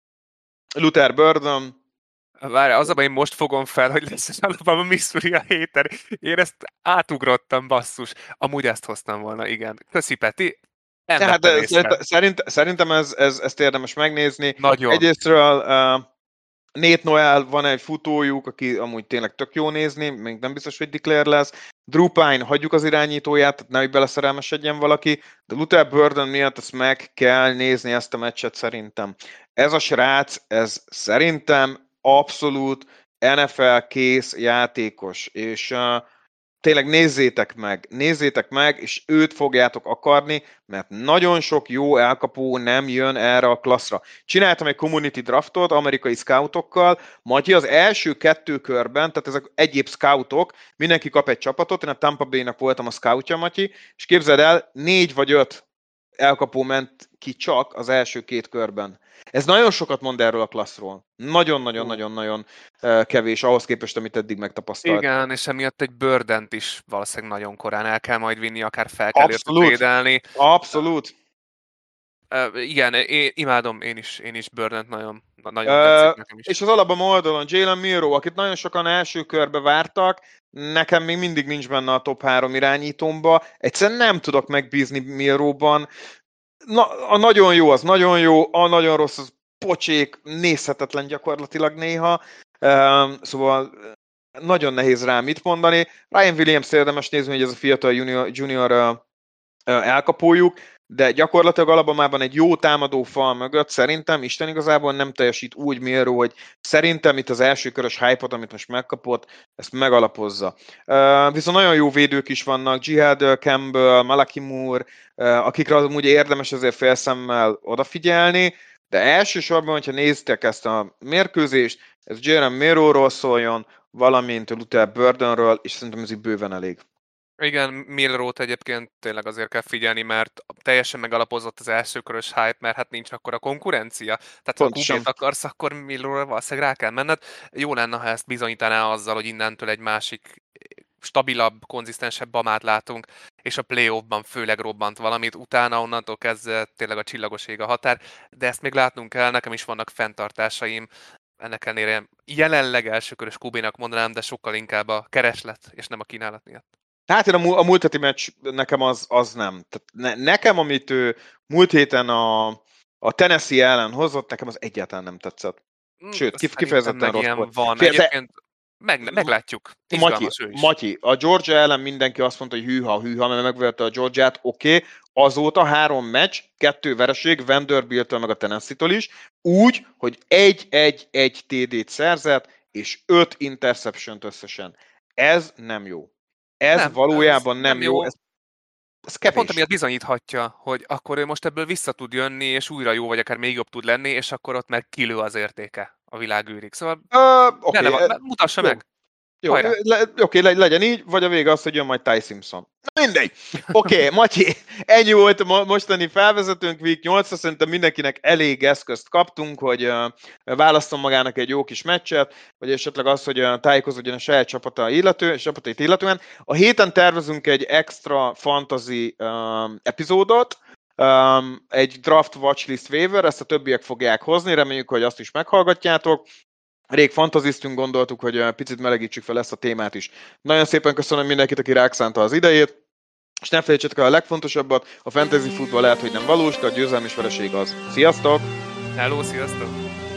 Luther Burden. Várj, az abban én most fogom fel, hogy lesz az Alabama Missouri a héten. Én ezt átugrottam, basszus. Amúgy ezt hoztam volna, igen. Köszi, Peti. Hát, szerint, szerint, szerintem ez, ez, ezt érdemes megnézni. Nagyon. Egyrésztről uh, Nate Noel van egy futójuk, aki amúgy tényleg tök jó nézni, még nem biztos, hogy declare lesz. Drew Pine, hagyjuk az irányítóját, tehát nehogy beleszerelmesedjen valaki, de Luther Burden miatt ezt meg kell nézni ezt a meccset szerintem. Ez a srác, ez szerintem abszolút en ef el kész játékos, és uh, tényleg nézzétek meg, nézzétek meg, és őt fogjátok akarni, mert nagyon sok jó elkapó nem jön erre a klasszra. Csináltam egy community draftot amerikai scoutokkal, Matyi az első kettő körben, tehát ezek egyéb scoutok, mindenki kap egy csapatot, én a Tampa Bay-nak voltam a scoutja, Matyi, és képzeld el, négy vagy öt elkapó ment ki csak az első két körben. Ez nagyon sokat mond erről a klasszról. Nagyon-nagyon-nagyon-nagyon kevés ahhoz képest, amit eddig megtapasztalt. Igen, és emiatt egy Burdent is valószínűleg nagyon korán el kell majd vinni, akár fel kell érte védelni. Abszolút. Uh, igen, én imádom én is, én is Burdent nagyon, nagyon uh, tetszik nekem is. És az Alabama oldalon Jalen Milroe, akit nagyon sokan első körbe vártak, nekem még mindig nincs benne a top három irányítómba. Egyszerűen nem tudok megbízni Milroe-ban. Na, a nagyon jó az nagyon jó, a nagyon rossz az pocsék, nézhetetlen gyakorlatilag néha. Uh, szóval nagyon nehéz rá mit mondani. Ryan Williams érdemes nézni, hogy ez a fiatal junior, junior uh, uh, elkapójuk, de gyakorlatilag Alabamában egy jó támadó fal mögött szerintem Isten igazából nem teljesít úgy Milroe, hogy szerintem itt az első körös hype-ot, amit most megkapott, ezt megalapozza. Uh, viszont nagyon jó védők is vannak, Jihad Campbell, Malaki Moore, uh, akikre amúgy érdemes azért félszemmel odafigyelni, de elsősorban, hogyha néztek ezt a mérkőzést, ez Jalen Milroe-ról szóljon, valamint Luther Burdenről, és szerintem ez így bőven elég. Igen, Milroe-t egyébként tényleg azért kell figyelni, mert teljesen megalapozott az elsőkörös hype, mert hát nincs akkor a konkurencia. Tehát ha kú bét akarsz, akkor Milroe-ra valószínűleg rá kell menned. Jó lenne, ha ezt bizonyítaná azzal, hogy innentől egy másik stabilabb, konzisztensebb Bamát látunk, és a playoffban főleg robbant valamit, utána onnantól kezdve tényleg a csillagos ég a határ, de ezt még látnunk kell, nekem is vannak fenntartásaim, ennek ellenére jelenleg elsőkörös kú bénak mondanám, de sokkal inkább a kereslet, és nem a kínálat miatt. Hát én a, a múlt heti meccs nekem az, az nem. Tehát ne, nekem, amit ő múlt héten a, a Tennessee ellen hozott, nekem az egyáltalán nem tetszett. Sőt, kif- kifejezetten rossz volt. Van. Fél, Egyébként meg, meglátjuk. Matyi, Matyi, a Georgia ellen mindenki azt mondta, hogy hűha, hűha, mert megverte a Georgiát, oké. Okay. Azóta három meccs, kettő vereség, Vanderbilt-től meg a Tennessee-től is, úgy, hogy egy-egy-egy té dét szerzett, és öt interception-t összesen. Ez nem jó. Ez nem, valójában ez nem, nem jó. jó. Ez, ez kevés. Pont amiatt bizonyíthatja, hogy akkor ő most ebből vissza tud jönni, és újra jó, vagy akár még jobb tud lenni, és akkor ott meg kilő az értéke a világűrig. Szóval uh, okay. van, mutassa jó. meg. Jó, le, oké, le, legyen így, vagy a vége az, hogy jön majd Ty Simpson. Mindegy. Oké, okay, Matyi, ennyi volt a mostani felvezetőnk, Week nyolcra, szerintem mindenkinek elég eszközt kaptunk, hogy uh, válasszon magának egy jó kis meccset, vagy esetleg az, hogy uh, tájékozódjon a saját csapata illető, csapatait illetően. A héten tervezünk egy extra fantasy um, epizódot, um, egy draft watchlist waiver, ezt a többiek fogják hozni, reméljük, hogy azt is meghallgatjátok. Rég fantaziztünk, gondoltuk, hogy picit melegítsük fel ezt a témát is. Nagyon szépen köszönöm mindenkit, aki ránk szánta az idejét, és ne felejtsétek el a legfontosabbat, a fantasy futball lehet, hogy nem valós, de a győzelmi vereség az. Sziasztok! Hello, sziasztok!